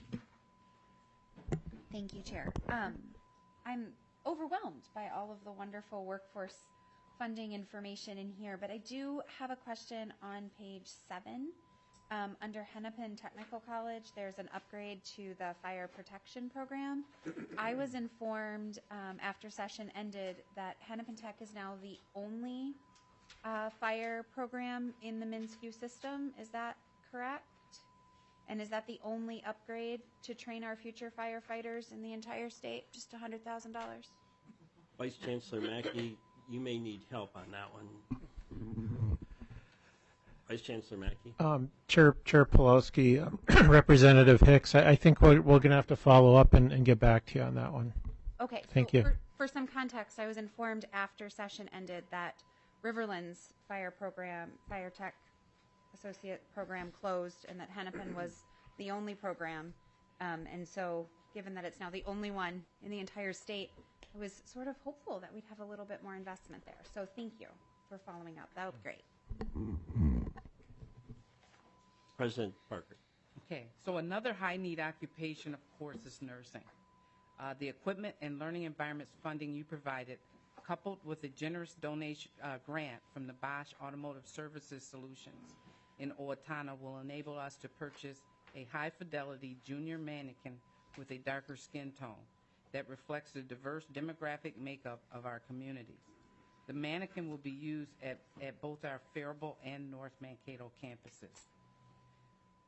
Thank you, Chair. I'm overwhelmed by all of the wonderful workforce funding information in here, but I do have a question on page 7. Under Hennepin Technical College, there's an upgrade to the fire protection program. I was informed after session ended that Hennepin Tech is now the only fire program in the MnSCU system. Is that correct? And is that the only upgrade to train our future firefighters in the entire state? Just $100,000? Vice Chancellor Mackey, you may need help on that one. Vice Chancellor Mackey. Chair Pawlowski, Representative Hicks, I think we're going to have to follow up and get back to you on that one. Okay. Thank so you. For some context, I was informed after session ended that Riverland's fire program, Fire Tech Associate program closed, and that Hennepin was the only program. And so given that it's now the only one in the entire state, I was sort of hopeful that we'd have a little bit more investment there. So thank you for following up. That was great. President Parker. Okay, so another high-need occupation, of course, is nursing. The equipment and learning environments funding you provided, coupled with a generous donation grant from the Bosch Automotive Services Solutions in Owatonna, will enable us to purchase a high-fidelity junior mannequin with a darker skin tone that reflects the diverse demographic makeup of our communities. The mannequin will be used at both our Faribault and North Mankato campuses.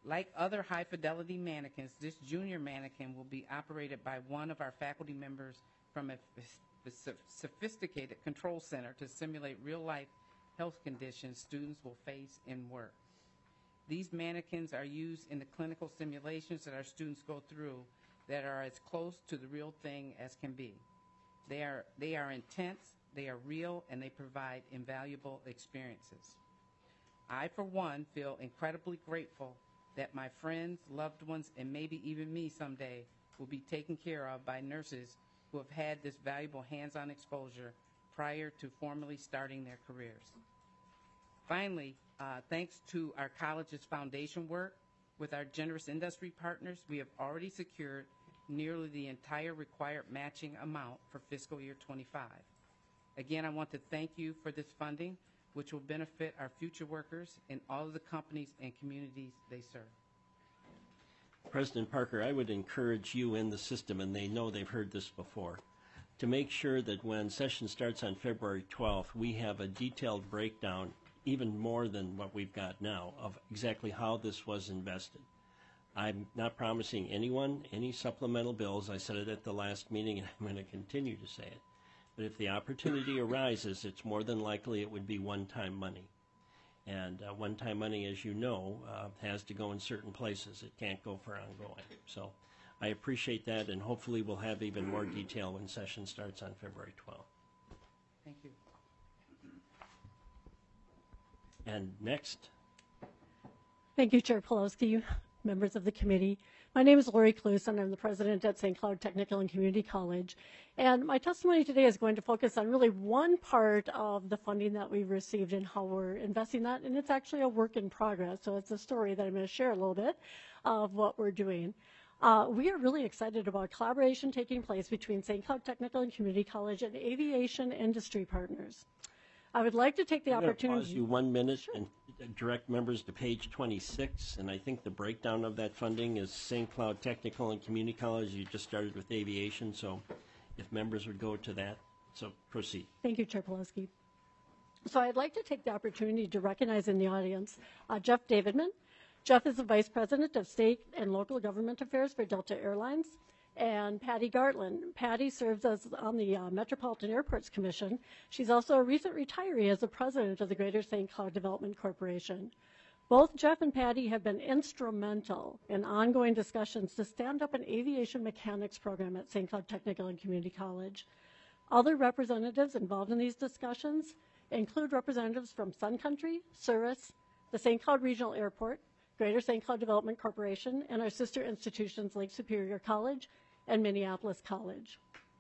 Like other high-fidelity mannequins, this junior mannequin will be operated by one of our faculty members from a sophisticated control center to simulate real-life health conditions students will face in work. These mannequins are used in the clinical simulations that our students go through that are as close to the real thing as can be. They are intense, they are real, and they provide invaluable experiences. I, for one, feel incredibly grateful that my friends, loved ones, and maybe even me someday will be taken care of by nurses who have had this valuable hands-on exposure prior to formally starting their careers. Finally, thanks to our college's foundation work with our generous industry partners, we have already secured nearly the entire required matching amount for fiscal year 25. Again, I want to thank you for this funding, which will benefit our future workers and all of the companies and communities they serve. President Parker, I would encourage you in the system, and they know they've heard this before, to make sure that when session starts on February 12th, we have a detailed breakdown, even more than what we've got now, of exactly how this was invested. I'm not promising anyone any supplemental bills. I said it at the last meeting, and I'm going to continue to say it. But if the opportunity arises, it's more than likely it would be one-time money. And one-time money, as you know, has to go in certain places. It can't go for ongoing. So I appreciate that, and hopefully we'll have even more detail when session starts on February 12th. Thank you. And next. Thank you, Chair Pawlowski, members of the committee. My name is Lori Cluse, and I'm the president at St. Cloud Technical and Community College. And my testimony today is going to focus on really one part of the funding that we've received and how we're investing that. And it's actually a work in progress. So it's a story that I'm going to share a little bit of what we're doing. We are really excited about collaboration taking place between St. Cloud Technical and Community College and aviation industry partners. I would like to take the opportunity. I'm going to pause you 1 minute and direct members to page 26, and I think the breakdown of that funding is St. Cloud Technical and Community College. You just started with aviation, so if members would go to that. So proceed. Thank you, Chair Pawlowski. So I'd like to take the opportunity to recognize in the audience Jeff Davidman. Jeff is the Vice President of State and Local Government Affairs for Delta Airlines. And Patty Gartland. Patty serves as on the Metropolitan Airports Commission. She's also a recent retiree as the president of the Greater St. Cloud Development Corporation. Both Jeff and Patty have been instrumental in ongoing discussions to stand up an aviation mechanics program at St. Cloud Technical and Community College. Other representatives involved in these discussions include representatives from Sun Country, Cirrus, the St. Cloud Regional Airport, Greater St. Cloud Development Corporation, and our sister institutions Lake Superior College and Minneapolis College.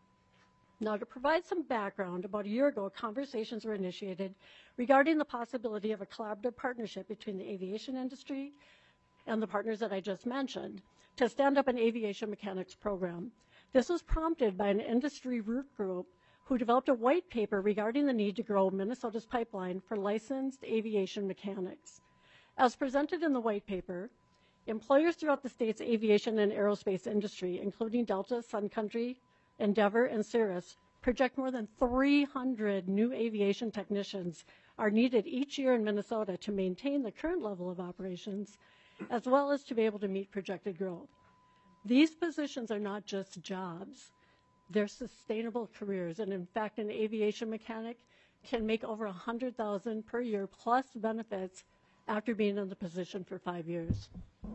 Now, to provide some background, about a year ago, conversations were initiated regarding the possibility of a collaborative partnership between the aviation industry and the partners that I just mentioned to stand up an aviation mechanics program. This was prompted by an industry root group who developed a white paper regarding the need to grow Minnesota's pipeline for licensed aviation mechanics. As presented in the white paper, employers throughout the state's aviation and aerospace industry, including Delta, Sun Country, Endeavor, and Cirrus, project more than 300 new aviation technicians are needed each year in Minnesota to maintain the current level of operations, as well as to be able to meet projected growth. These positions are not just jobs. They're sustainable careers, and in fact, an aviation mechanic can make over $100,000 per year plus benefits after being in the position for 5 years.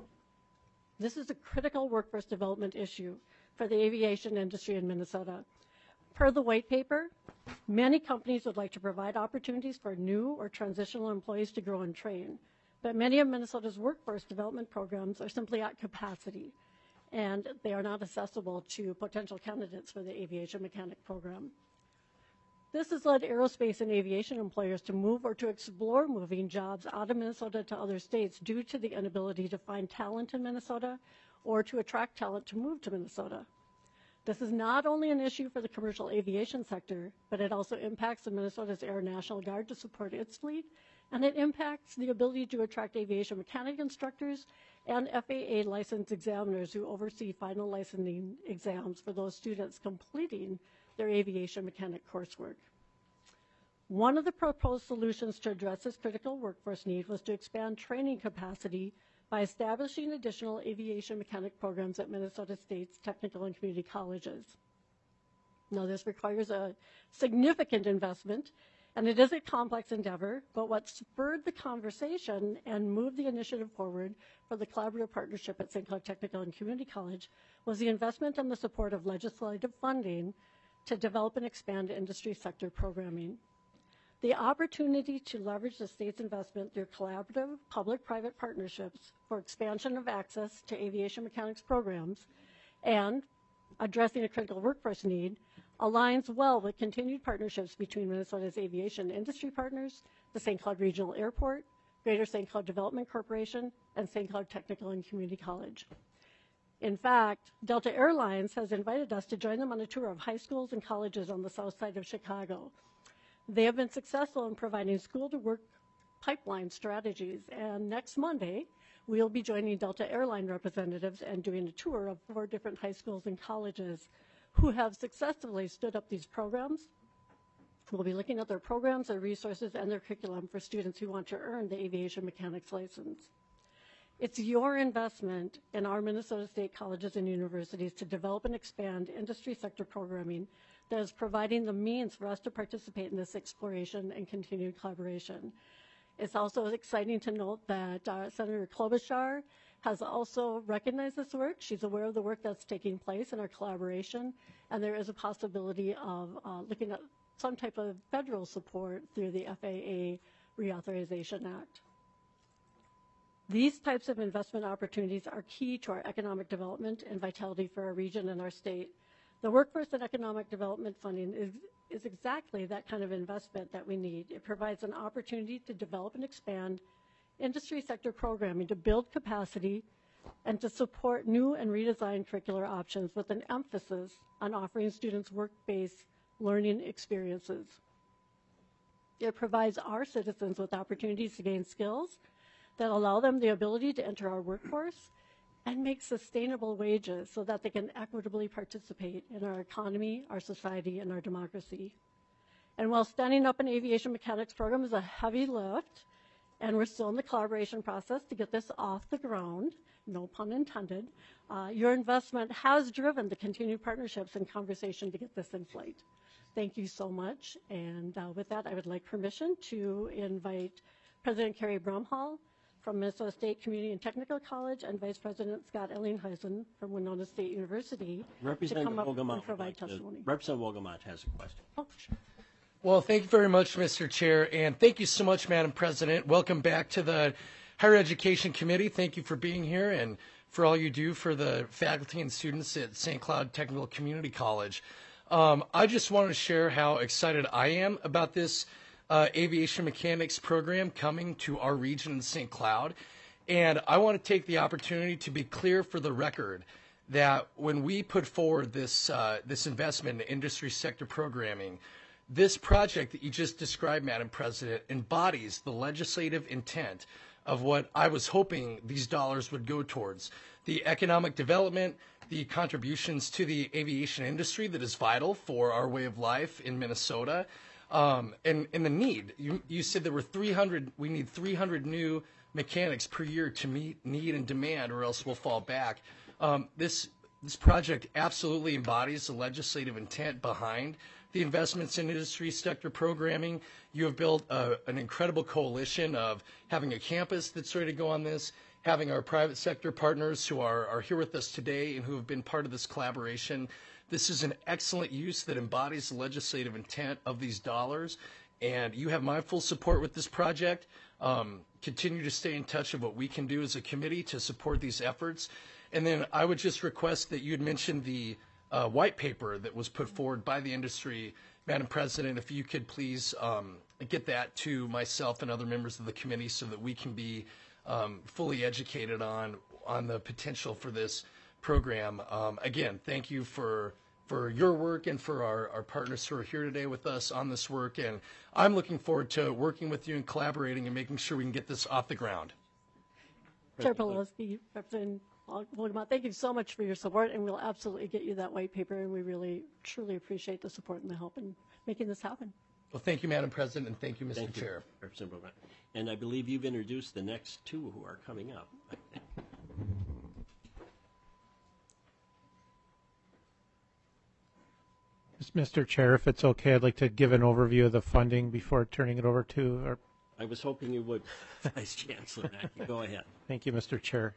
This is a critical workforce development issue for the aviation industry in Minnesota. Per the white paper, many companies would like to provide opportunities for new or transitional employees to grow and train, but many of Minnesota's workforce development programs are simply at capacity, and they are not accessible to potential candidates for the aviation mechanic program. This has led aerospace and aviation employers to move or to explore moving jobs out of Minnesota to other states due to the inability to find talent in Minnesota or to attract talent to move to Minnesota. This is not only an issue for the commercial aviation sector, but it also impacts the Minnesota's Air National Guard to support its fleet, and it impacts the ability to attract aviation mechanic instructors and FAA licensed examiners who oversee final licensing exams for those students completing their aviation mechanic coursework. One of the proposed solutions to address this critical workforce need was to expand training capacity by establishing additional aviation mechanic programs at Minnesota State's technical and community colleges. Now, this requires a significant investment, and it is a complex endeavor, but what spurred the conversation and moved the initiative forward for the collaborative partnership at St. Cloud Technical and Community College was the investment and the support of legislative funding to develop and expand industry sector programming. The opportunity to leverage the state's investment through collaborative public-private partnerships for expansion of access to aviation mechanics programs and addressing a critical workforce need aligns well with continued partnerships between Minnesota's aviation industry partners, the St. Cloud Regional Airport, Greater St. Cloud Development Corporation, and St. Cloud Technical and Community College. In fact, Delta Airlines has invited us to join them on a tour of high schools and colleges on the south side of Chicago. They have been successful in providing school-to-work pipeline strategies, and next Monday, we'll be joining Delta Airline representatives and doing a tour of 4 different high schools and colleges who have successfully stood up these programs. We'll be looking at their programs, their resources, and their curriculum for students who want to earn the aviation mechanics license. It's your investment in our Minnesota State colleges and universities to develop and expand industry sector programming that is providing the means for us to participate in this exploration and continued collaboration. It's also exciting to note that Senator Klobuchar has also recognized this work. She's aware of the work that's taking place in our collaboration, and there is a possibility of looking at some type of federal support through the FAA Reauthorization Act. These types of investment opportunities are key to our economic development and vitality for our region and our state. The workforce and economic development funding is exactly that kind of investment that we need. It provides an opportunity to develop and expand industry sector programming to build capacity and to support new and redesigned curricular options with an emphasis on offering students work-based learning experiences. It provides our citizens with opportunities to gain skills that allow them the ability to enter our workforce and make sustainable wages so that they can equitably participate in our economy, our society, and our democracy. And while standing up an aviation mechanics program is a heavy lift, and we're still in the collaboration process to get this off the ground, no pun intended, your investment has driven the continued partnerships and conversation to get this in flight. Thank you so much. And with that, I would like permission to invite President Carrie Bromhall from Minnesota State Community and Technical College and Vice President Scott Ellinghuisen from Winona State University to come up and provide testimony. Representative Wolgamott has a question. Oh, sure. Well, thank you very much, Mr. Chair, and thank you so much, Madam President. Welcome back to the Higher Education Committee. Thank you for being here and for all you do for the faculty and students at St. Cloud Technical Community College. I just want to share how excited I am about this aviation mechanics program coming to our region in St. Cloud. And I want to take the opportunity to be clear for the record that when we put forward this investment in industry sector programming, this project that you just described, Madam President, embodies the legislative intent of what I was hoping these dollars would go towards. The economic development, the contributions to the aviation industry that is vital for our way of life in Minnesota, and the need. You said there were 300, we need 300 new mechanics per year to meet need and demand, or else we'll fall back. This project absolutely embodies the legislative intent behind the investments in industry sector programming. You have built an incredible coalition of having a campus that's ready to go on this, having our private sector partners who are here with us today and who have been part of this collaboration. This is an excellent use that embodies the legislative intent of these dollars, and you have my full support with this project. Continue to stay in touch of what we can do as a committee to support these efforts. And then I would just request that you had mentioned the white paper that was put forward by the industry. Madam President, if you could please get that to myself and other members of the committee so that we can be fully educated on the potential for this program. Again, thank you for your work and for our partners who are here today with us on this work. And I'm looking forward to working with you and collaborating and making sure we can get this off the ground. Chair Pelosi, Representative Wolgamott, thank you so much for your support, and we'll absolutely get you that white paper, and we really, truly appreciate the support and the help in making this happen. Well, thank you, Madam President, and thank you, Mr. Thank you, Chair. Representative Bowman. And I believe you've introduced the next two who are coming up. Mr. Chair, if it's okay, I'd like to give an overview of the funding before turning it over to our. I was hoping you would, Vice Chancellor Mackey. Go ahead. Thank you, Mr. Chair.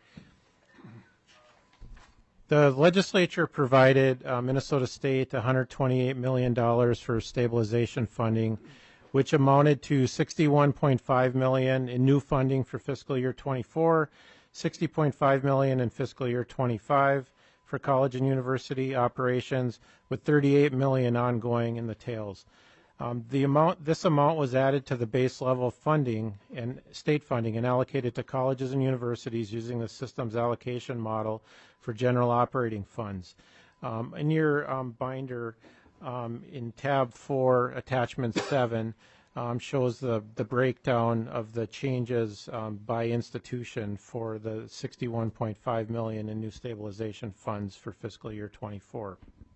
The legislature provided Minnesota State $128 million for stabilization funding, which amounted to $61.5 million in new funding for fiscal year 24, $60.5 million in fiscal year 25 for college and university operations, with $38 million ongoing in the tails. This amount was added to the base level funding and state funding and allocated to colleges and universities using the systems allocation model for general operating funds. In your binder, in tab 4, attachment 7, shows the breakdown of the changes by institution for the $61.5 million in new stabilization funds for fiscal year 24.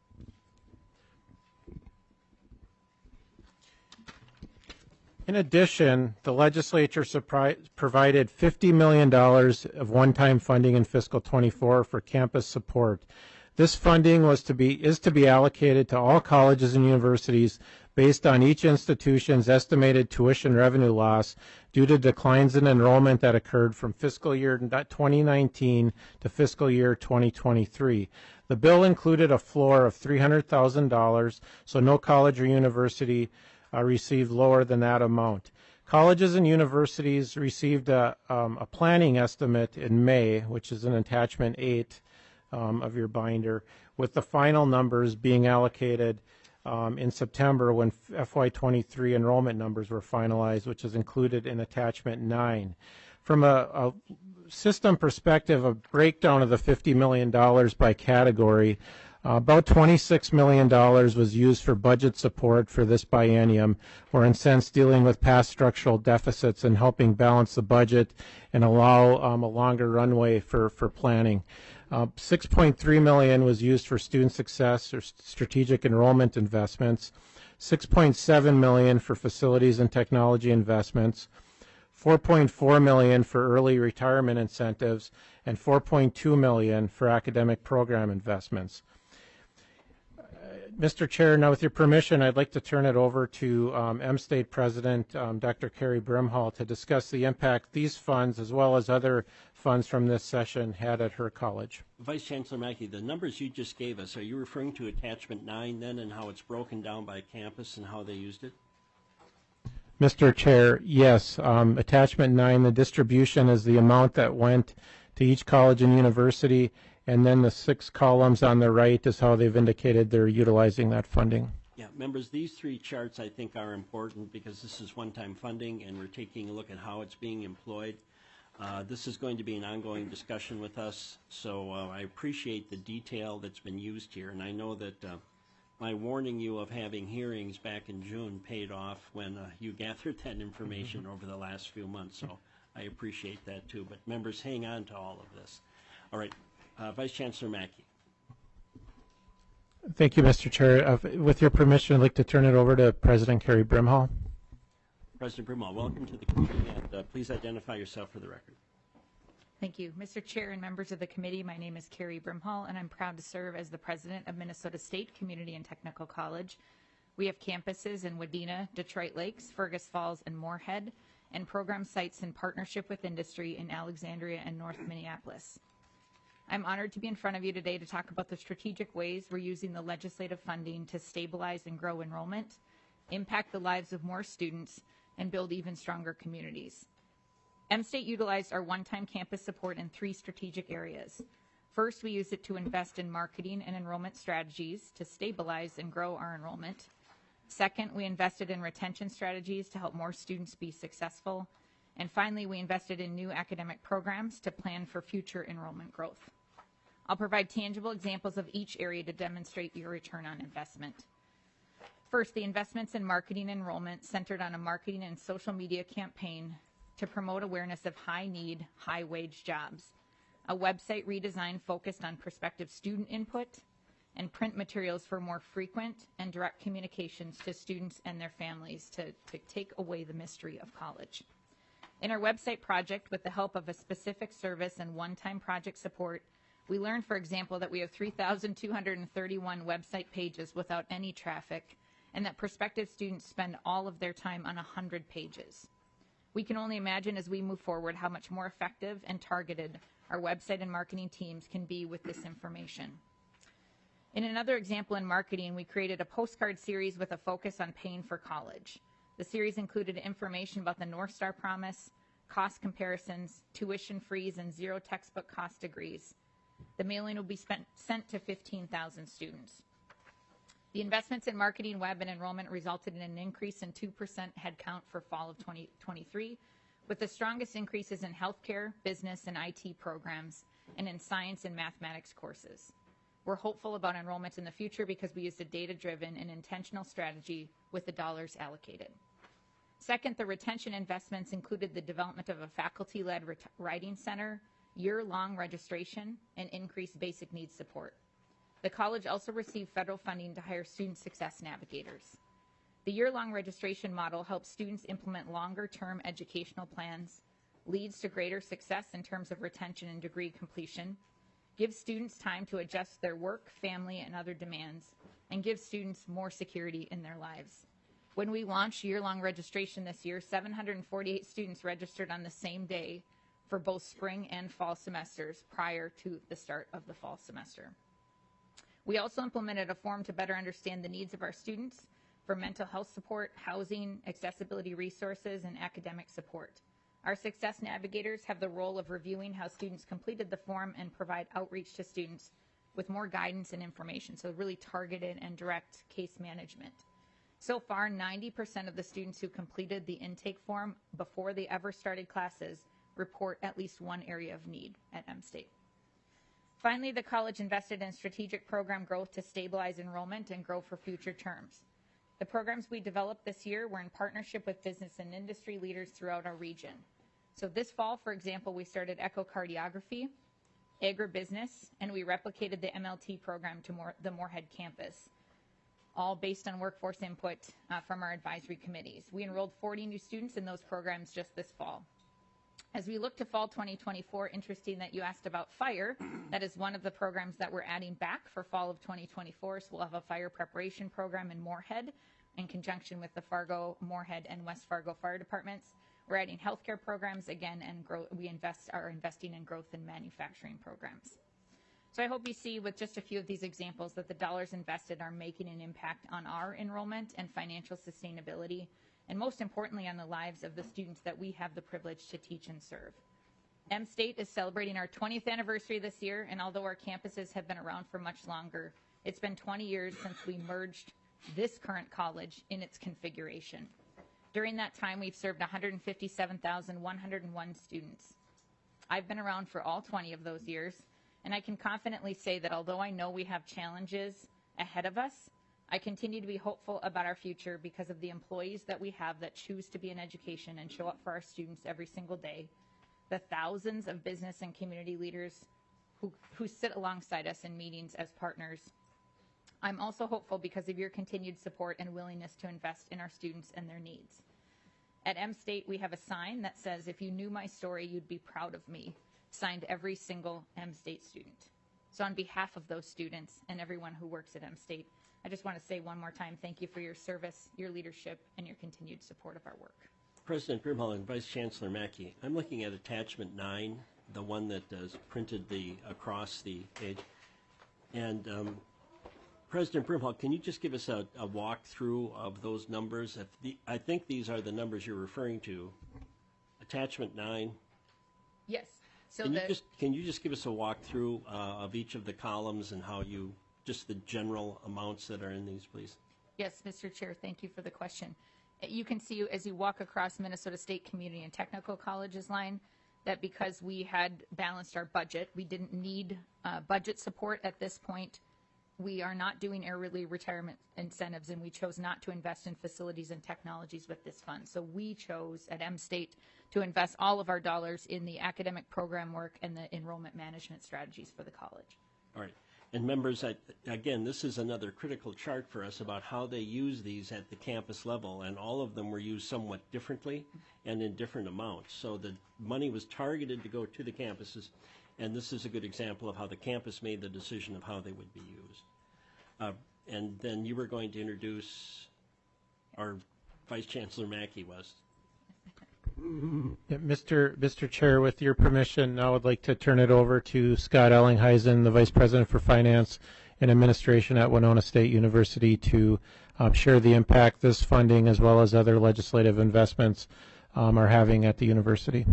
In addition, the legislature provided $50 million of one-time funding in fiscal 24 for campus support. This funding is to be allocated to all colleges and universities based on each institution's estimated tuition revenue loss due to declines in enrollment that occurred from fiscal year 2019 to fiscal year 2023. The bill included a floor of $300,000, so no college or university received lower than that amount. Colleges and universities received a planning estimate in May, which is in attachment 8 of your binder, with the final numbers being allocated in September when FY23 enrollment numbers were finalized, which is included in attachment 9. From a system perspective, a breakdown of the $50 million by category, about $26 million was used for budget support for this biennium, or in sense dealing with past structural deficits and helping balance the budget and allow a longer runway for planning. $6.3 million was used for student success or strategic enrollment investments, $6.7 million for facilities and technology investments, $4.4 million for early retirement incentives, and $4.2 million for academic program investments. Mr. Chair, now with your permission, I'd like to turn it over to M-State President Dr. Carrie Brimhall to discuss the impact these funds, as well as other funds from this session, had at her college. Vice Chancellor Mackey, the numbers you just gave us, are you referring to attachment 9 then, and how it's broken down by campus and how they used it? Mr. Chair, yes. Attachment 9, the distribution is the amount that went to each college and university, and then the 6 columns on the right is how they've indicated they're utilizing that funding. Yeah, members, these 3 charts I think are important because this is one-time funding and we're taking a look at how it's being employed. This is going to be an ongoing discussion with us, so I appreciate the detail that's been used here, and I know that my warning you of having hearings back in June paid off when you gathered that information over the last few months, so I appreciate that too. But members, hang on to all of this. All right. Vice Chancellor Mackey. Thank you, Mr. Chair. With your permission, I'd like to turn it over to President Carrie Brimhall. President Brimhall, welcome to the committee, and please identify yourself for the record. Thank you. Mr. Chair and members of the committee, my name is Carrie Brimhall, and I'm proud to serve as the president of Minnesota State Community and Technical College. We have campuses in Wadena, Detroit Lakes, Fergus Falls, and Moorhead, and program sites in partnership with industry in Alexandria and North Minneapolis. I'm honored to be in front of you today to talk about the strategic ways we're using the legislative funding to stabilize and grow enrollment, impact the lives of more students, and build even stronger communities. M-State utilized our one-time campus support in 3 strategic areas. First, we used it to invest in marketing and enrollment strategies to stabilize and grow our enrollment. Second, we invested in retention strategies to help more students be successful. And finally, we invested in new academic programs to plan for future enrollment growth. I'll provide tangible examples of each area to demonstrate your return on investment. First, the investments in marketing and enrollment centered on a marketing and social media campaign to promote awareness of high-need, high-wage jobs, a website redesign focused on prospective student input, and print materials for more frequent and direct communications to students and their families to take away the mystery of college. In our website project, with the help of a specific service and one-time project support, we learned, for example, that we have 3,231 website pages without any traffic, and that prospective students spend all of their time on 100 pages. We can only imagine as we move forward how much more effective and targeted our website and marketing teams can be with this information. In another example in marketing, we created a postcard series with a focus on paying for college. The series included information about the North Star Promise, cost comparisons, tuition freeze, and zero textbook cost degrees. The mailing will be sent to 15,000 students. The investments in marketing, web, and enrollment resulted in an increase in 2% headcount for fall of 2023, with the strongest increases in healthcare, business, and IT programs, and in science and mathematics courses. We're hopeful about enrollment in the future because we used a data-driven and intentional strategy with the dollars allocated. Second, the retention investments included the development of a faculty-led writing center, year-long registration, and increased basic needs support. The college also received federal funding to hire student success navigators. The year-long registration model helps students implement longer-term educational plans, leads to greater success in terms of retention and degree completion, gives students time to adjust their work, family, and other demands, and gives students more security in their lives. When we launched year-long registration this year, 748 students registered on the same day for both spring and fall semesters prior to the start of the fall semester. We also implemented a form to better understand the needs of our students for mental health support, housing, accessibility resources, and academic support. Our success navigators have the role of reviewing how students completed the form and provide outreach to students with more guidance and information, so really targeted and direct case management. So far, 90% of the students who completed the intake form before they ever started classes report at least one area of need at M-State. Finally, the college invested in strategic program growth to stabilize enrollment and grow for future terms. The programs we developed this year were in partnership with business and industry leaders throughout our region. So this fall, for example, we started echocardiography, agribusiness, and we replicated the MLT program to the Moorhead campus, all based on workforce input from our advisory committees. We enrolled 40 new students in those programs just this fall. As we look to fall 2024, interesting that you asked about fire. That is one of the programs that we're adding back for fall of 2024. So we'll have a fire preparation program in Moorhead in conjunction with the Fargo, Moorhead, and West Fargo fire departments. We're adding healthcare programs again, and we are investing in growth in manufacturing programs. So I hope you see with just a few of these examples that the dollars invested are making an impact on our enrollment and financial sustainability, and most importantly on the lives of the students that we have the privilege to teach and serve. M-State is celebrating our 20th anniversary this year, and although our campuses have been around for much longer, it's been 20 years since we merged this current college in its configuration. During that time, we've served 157,101 students. I've been around for all 20 of those years, and I can confidently say that although I know we have challenges ahead of us, I continue to be hopeful about our future because of the employees that we have that choose to be in education and show up for our students every single day, the thousands of business and community leaders who sit alongside us in meetings as partners. I'm also hopeful because of your continued support and willingness to invest in our students and their needs. At M-State, we have a sign that says, "If you knew my story, you'd be proud of me," signed every single M-State student. So on behalf of those students and everyone who works at M-State, I just want to say one more time, thank you for your service, your leadership, and your continued support of our work. President Brimhall and Vice Chancellor Mackey, I'm looking at attachment 9, the one that is printed across the page. And President Brimhall, can you just give us a walkthrough of those numbers? I think these are the numbers you're referring to. Attachment 9. Yes. So can you just give us a walkthrough of each of the columns and how just the general amounts that are in these, please? Yes, Mr. Chair, thank you for the question. You can see as you walk across Minnesota State Community and Technical Colleges line that because we had balanced our budget, we didn't need budget support at this point. We are not doing early retirement incentives, and we chose not to invest in facilities and technologies with this fund. So we chose at M-State to invest all of our dollars in the academic program work and the enrollment management strategies for the college. All right. And members, again, this is another critical chart for us about how they use these at the campus level, and all of them were used somewhat differently and in different amounts. So the money was targeted to go to the campuses, and this is a good example of how the campus made the decision of how they would be used. And then you were going to introduce our Vice Chancellor Mackey was. Yeah, Mr. Chair, with your permission, now I'd like to turn it over to Scott Ellingheisen, the Vice President for Finance and Administration at Winona State University, to share the impact this funding as well as other legislative investments are having at the university.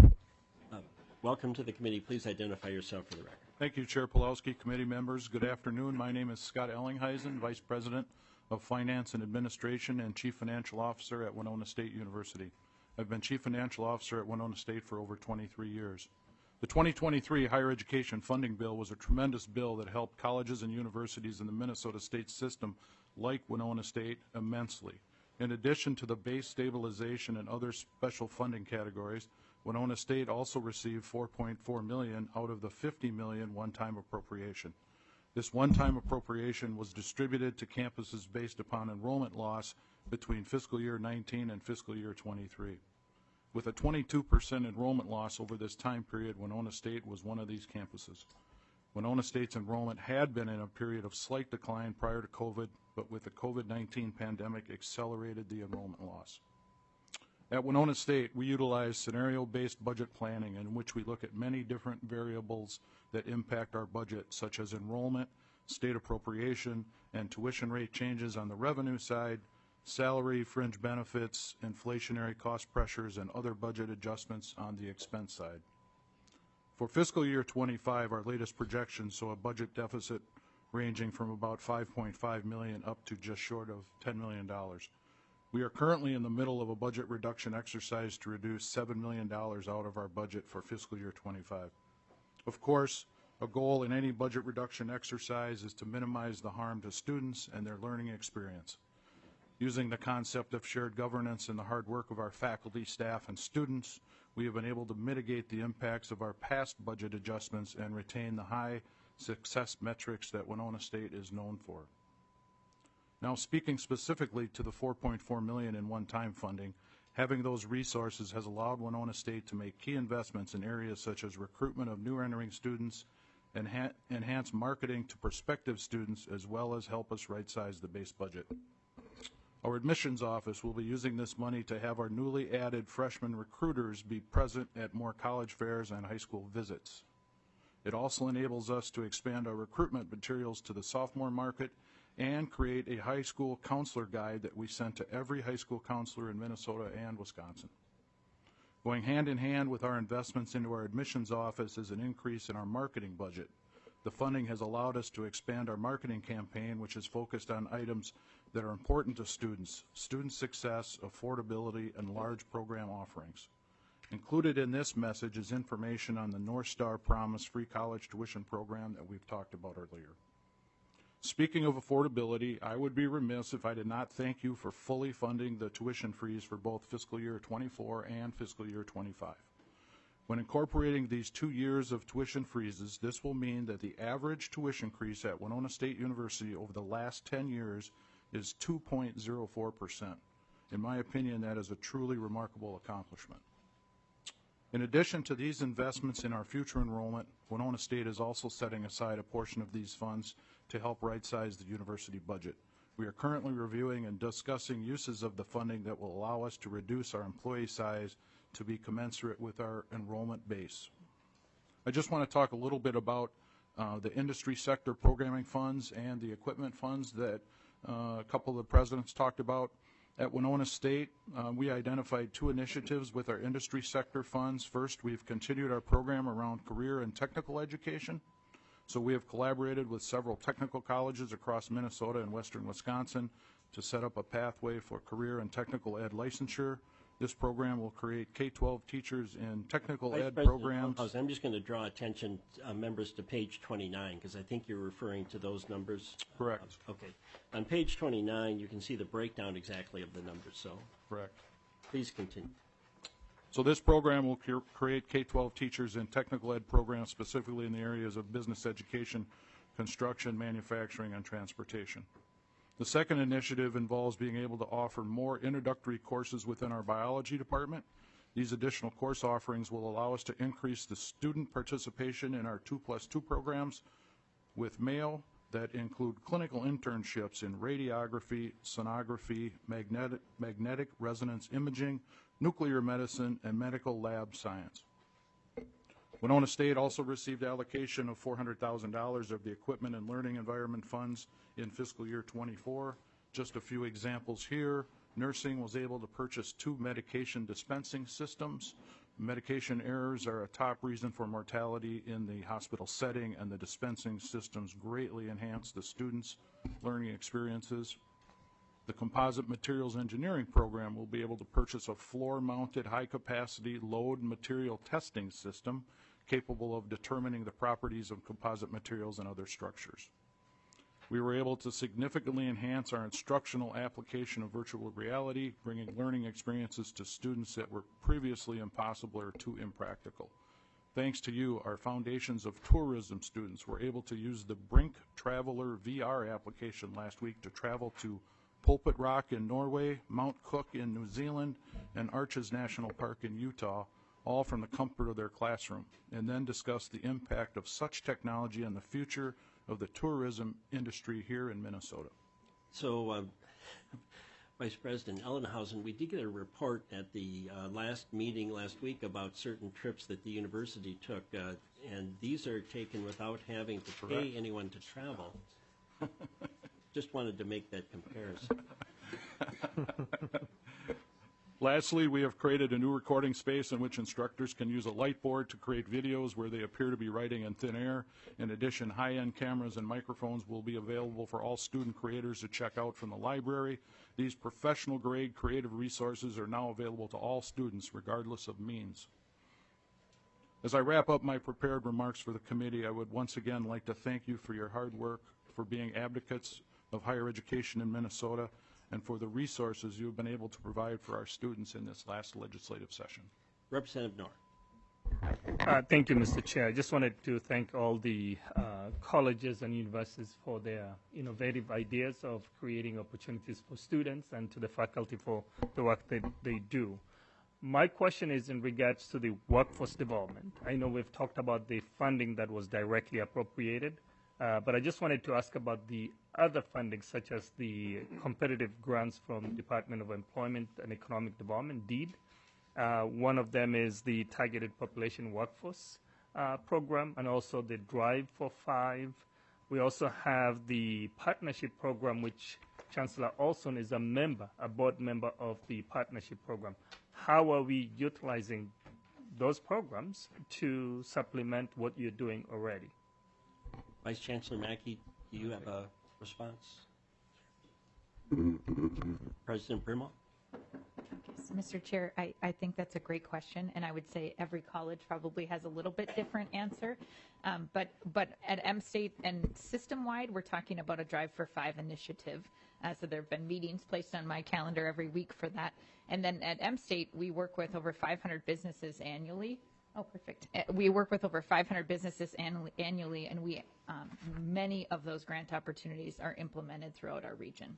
Welcome to the committee. Please identify yourself for the record. Thank you, Chair Pulowski, committee members. Good afternoon. My name is Scott Ellingheisen, Vice President of Finance and Administration and Chief Financial Officer at Winona State University. I've been Chief Financial Officer at Winona State for over 23 years. The 2023 Higher Education Funding Bill was a tremendous bill that helped colleges and universities in the Minnesota state system, like Winona State, immensely. In addition to the base stabilization and other special funding categories, Winona State also received $4.4 million out of the $50 million one-time appropriation. This one-time appropriation was distributed to campuses based upon enrollment loss between fiscal year 19 and fiscal year 23. With a 22% enrollment loss over this time period, Winona State was one of these campuses. Winona State's enrollment had been in a period of slight decline prior to COVID, but with the COVID-19 pandemic accelerated the enrollment loss. At Winona State, we utilize scenario-based budget planning in which we look at many different variables that impact our budget, such as enrollment, state appropriation, and tuition rate changes on the revenue side, salary, fringe benefits, inflationary cost pressures, and other budget adjustments on the expense side. For fiscal year 25, our latest projections show a budget deficit ranging from about $5.5 million up to just short of $10 million. We are currently in the middle of a budget reduction exercise to reduce $7 million out of our budget for fiscal year 25. Of course, a goal in any budget reduction exercise is to minimize the harm to students and their learning experience. Using the concept of shared governance and the hard work of our faculty, staff, and students, we have been able to mitigate the impacts of our past budget adjustments and retain the high success metrics that Winona State is known for. Now, speaking specifically to the $4.4 million in one-time funding, having those resources has allowed Winona State to make key investments in areas such as recruitment of new entering students, enhance marketing to prospective students, as well as help us right-size the base budget. Our admissions office will be using this money to have our newly added freshman recruiters be present at more college fairs and high school visits. It also enables us to expand our recruitment materials to the sophomore market and create a high school counselor guide that we send to every high school counselor in Minnesota and Wisconsin. Going hand in hand with our investments into our admissions office is an increase in our marketing budget. The funding has allowed us to expand our marketing campaign, which is focused on items that are important to students: student success, affordability, and large program offerings. Included in this message is information on the North Star Promise free college tuition program that we've talked about earlier. Speaking of affordability, I would be remiss if I did not thank you for fully funding the tuition freeze for both fiscal year 24 and fiscal year 25. When incorporating these 2 years of tuition freezes, this will mean that the average tuition increase at Winona State University over the last 10 years is 2.04%. In my opinion, that is a truly remarkable accomplishment. In addition to these investments in our future enrollment, Winona State is also setting aside a portion of these funds to help right-size the university budget. We are currently reviewing and discussing uses of the funding that will allow us to reduce our employee size to be commensurate with our enrollment base. I just want to talk a little bit about the industry sector programming funds and the equipment funds that a couple of the presidents talked about. At Winona State, we identified 2 initiatives with our industry sector funds. First, we've continued our program around career and technical education. So we have collaborated with several technical colleges across Minnesota and western Wisconsin to set up a pathway for career and technical ed licensure. This program will create K-12 teachers in technical ed programs. I'm just going to draw attention, members, to page 29, because I think you're referring to those numbers. Correct. Okay. On page 29, you can see the breakdown exactly of the numbers. So, correct. Please continue. So this program will create K-12 teachers in technical ed programs, specifically in the areas of business education, construction, manufacturing, and transportation. The second initiative involves being able to offer more introductory courses within our biology department. These additional course offerings will allow us to increase the student participation in our 2+2 programs with Mayo that include clinical internships in radiography, sonography, magnetic resonance imaging, nuclear medicine, and medical lab science. Winona State also received allocation of $400,000 of the Equipment and Learning Environment funds in fiscal year 24. Just a few examples here. Nursing was able to purchase 2 medication dispensing systems. Medication errors are a top reason for mortality in the hospital setting, and the dispensing systems greatly enhance the students' learning experiences. The Composite Materials Engineering program will be able to purchase a floor-mounted high-capacity load material testing system capable of determining the properties of composite materials and other structures. We were able to significantly enhance our instructional application of virtual reality, bringing learning experiences to students that were previously impossible or too impractical. Thanks to you, our Foundations of Tourism students were able to use the Brink Traveler VR application last week to travel to Pulpit Rock in Norway, Mount Cook in New Zealand, and Arches National Park in Utah, all from the comfort of their classroom, and then discuss the impact of such technology on the future of the tourism industry here in Minnesota. So, Vice President Ellenhausen, we did get a report at the last meeting last week about certain trips that the university took, and these are taken without having to pay anyone to travel. Just wanted to make that comparison. Lastly, we have created a new recording space in which instructors can use a light board to create videos where they appear to be writing in thin air. In addition, high-end cameras and microphones will be available for all student creators to check out from the library. These professional-grade creative resources are now available to all students, regardless of means. As I wrap up my prepared remarks for the committee, I would once again like to thank you for your hard work, for being advocates of higher education in Minnesota, and for the resources you have been able to provide for our students in this last legislative session. Representative Knorr. Thank you, Mr. Chair. I just wanted to thank all the colleges and universities for their innovative ideas of creating opportunities for students, and to the faculty for the work that they do. My question is in regards to the workforce development. I know we've talked about the funding that was directly appropriated, but I just wanted to ask about the other funding, such as the competitive grants from Department of Employment and Economic Development, DEED. One of them is the Targeted Population Workforce program, and also the Drive for 5. We also have the partnership program, which Chancellor Olson is a board member of the partnership program. How are we utilizing those programs to supplement what you're doing already? Vice Chancellor Mackey, do you have a response? President Brimall? Mr. Chair, I think that's a great question, and I would say every college probably has a little bit different answer. But at M-State and system-wide, we're talking about a Drive for 5 initiative. So there have been meetings placed on my calendar every week for that. And then at M-State, we work with over 500 businesses annually. Oh, perfect. We work with over 500 businesses annually, and many of those grant opportunities are implemented throughout our region.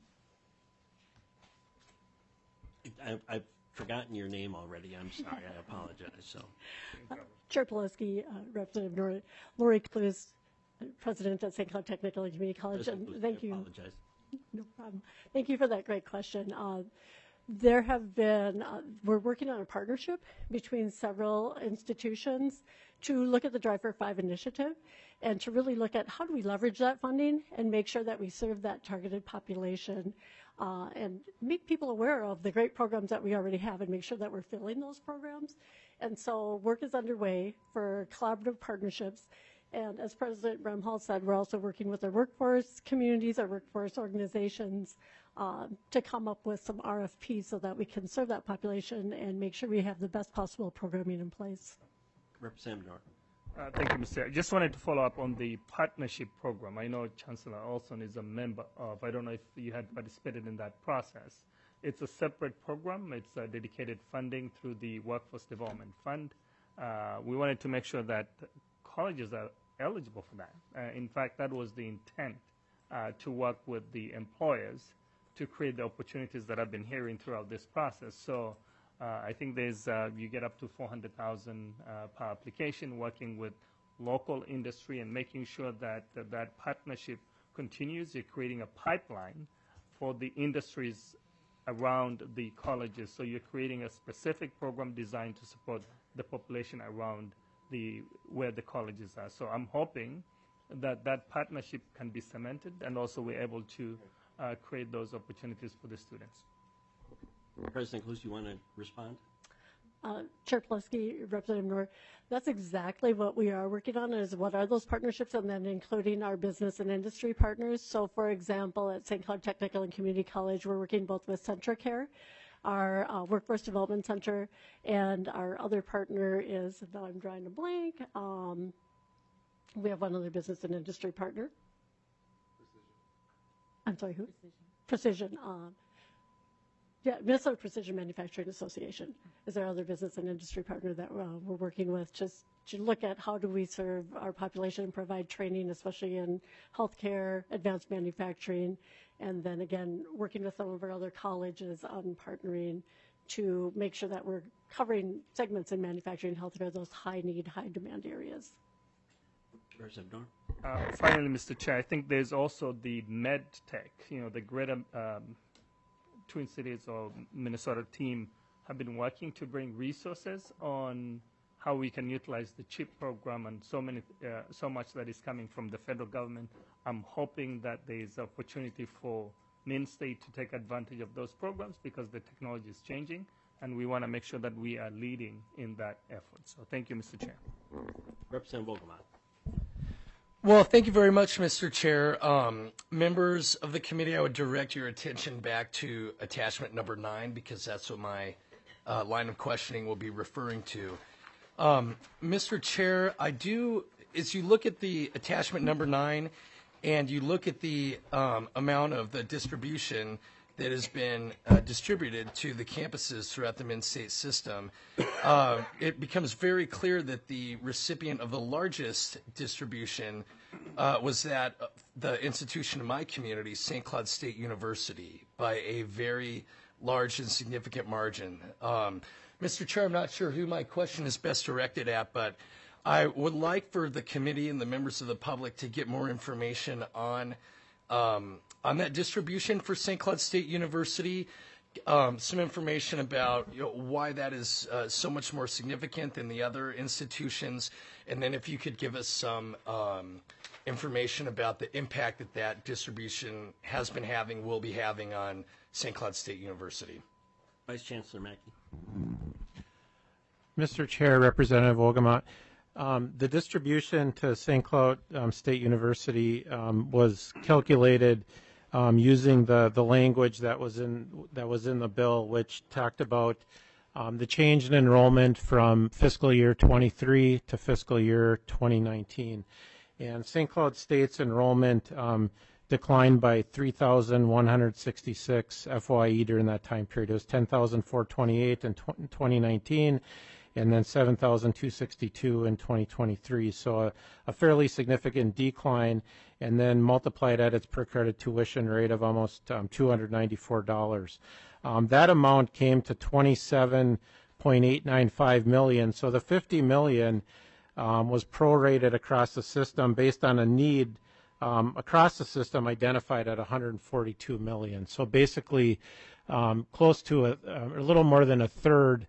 I've forgotten your name already. I'm sorry. I apologize. So, Chair Pulaski, Representative Lori Clues, President at St. Cloud Technical and Community College, and thank you. I apologize. No problem. Thank you for that great question. There have been, we're working on a partnership between several institutions to look at the Drive for 5 initiative and to really look at how do we leverage that funding and make sure that we serve that targeted population and make people aware of the great programs that we already have and make sure that we're filling those programs. And so work is underway for collaborative partnerships. And as President Brimhall said, we're also working with our workforce communities, our workforce organizations, to come up with some RFPs so that we can serve that population and make sure we have the best possible programming in place. Representative Norton. Thank you, Mr. I just wanted to follow up on the partnership program. I know Chancellor Olson is a member of, I don't know if you had participated in that process. It's a separate program. It's a dedicated funding through the Workforce Development Fund. We wanted to make sure that colleges are eligible for that. In fact, that was the intent, to work with the employers to create the opportunities that I've been hearing throughout this process. So I think there's you get up to 400,000 per application, working with local industry and making sure that that partnership continues. You're creating a pipeline for the industries around the colleges. So you're creating a specific program designed to support the population around where the colleges are. So I'm hoping that that partnership can be cemented, and also we're able to create those opportunities for the students. President Cluse, you want to respond? Chair Pulaski, Representative Noor, that's exactly what we are working on, is what are those partnerships, and then including our business and industry partners. So for example, at St. Cloud Technical and Community College, we're working both with CentraCare, our Workforce Development Center, and our other partner is, now I'm drawing a blank, we have one other business and industry partner. I'm sorry, who? Precision. Yeah, Minnesota Precision Manufacturing Association is our other business and industry partner that we're working with, just to look at how do we serve our population and provide training, especially in healthcare, advanced manufacturing, and then again, working with some of our other colleges on partnering to make sure that we're covering segments in manufacturing and healthcare, those high need, high demand areas. Finally, Mr. Chair, I think there's also the MedTech, the Greater Twin Cities or Minnesota team have been working to bring resources on how we can utilize the CHIP program, and so much that is coming from the federal government. I'm hoping that there is opportunity for Min State to take advantage of those programs, because the technology is changing, and we want to make sure that we are leading in that effort. So thank you, Mr. Chair. Representative Vogelbach. Well, thank you very much, Mr. Chair. Members of the committee, I would direct your attention back to attachment number 9, because that's what my line of questioning will be referring to. Mr. Chair, as you look at the attachment number 9 and you look at the amount of the distribution that has been distributed to the campuses throughout the Min-State system, it becomes very clear that the recipient of the largest distribution was the institution in my community, St. Cloud State University, by a very large and significant margin. Mr. Chair, I'm not sure who my question is best directed at, but I would like for the committee and the members of the public to get more information on that distribution for St. Cloud State University, some information about why that is so much more significant than the other institutions, and then if you could give us some information about the impact that distribution has been having, will be having on St. Cloud State University. Vice Chancellor Mackey. Mr. Chair, Representative Vogelbach, the distribution to St. Cloud State University was calculated using the language that was in the bill, which talked about the change in enrollment from fiscal year 23 to fiscal year 2019. And St. Cloud State's enrollment declined by 3,166 FYE during that time period. It was 10,428 in 2019, and then 7,262 in 2023. So a fairly significant decline, and then multiplied at its per credit tuition rate of almost $294. That amount came to $27.895 million. So the $50 million was prorated across the system based on a need across the system identified at $142 million. So basically, close to a little more than a third,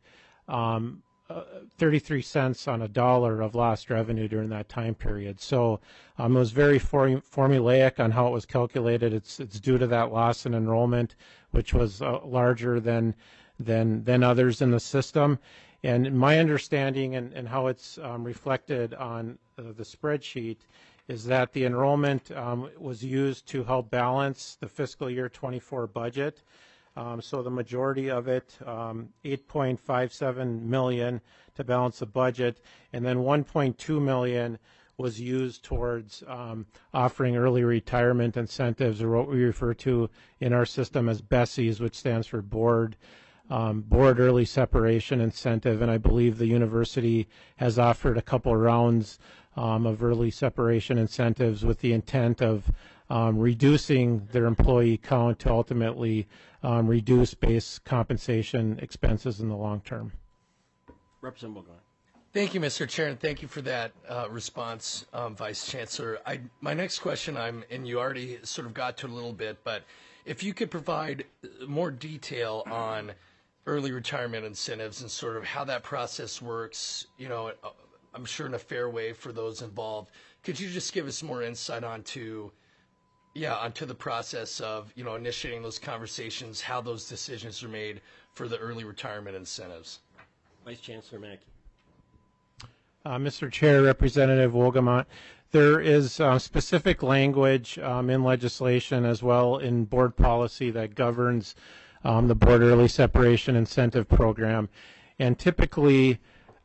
33 cents on a dollar of lost revenue during that time period. So it was very formulaic on how it was calculated. It's due to that loss in enrollment, which was larger than others in the system. And my understanding and how it's reflected on the spreadsheet is that the enrollment was used to help balance the fiscal year 24 budget. So the majority of it, $8.57 million to balance the budget, and then $1.2 million was used towards offering early retirement incentives, or what we refer to in our system as BESIs, which stands for Board Early Separation Incentive. And I believe the university has offered a couple rounds of early separation incentives with the intent of reducing their employee count to ultimately reduce base compensation expenses in the long term. Representative Wilgott. Thank you, Mr. Chair, and thank you for that response, Vice Chancellor. My next question, and you already sort of got to it a little bit, but if you could provide more detail on early retirement incentives and sort of how that process works, I'm sure in a fair way for those involved. Could you just give us more insight onto the process of, initiating those conversations, how those decisions are made for the early retirement incentives? Vice Chancellor Mackey. Mr. Chair, Representative Wolgamott, there is specific language in legislation as well in board policy that governs the Board Early Separation Incentive Program. And typically,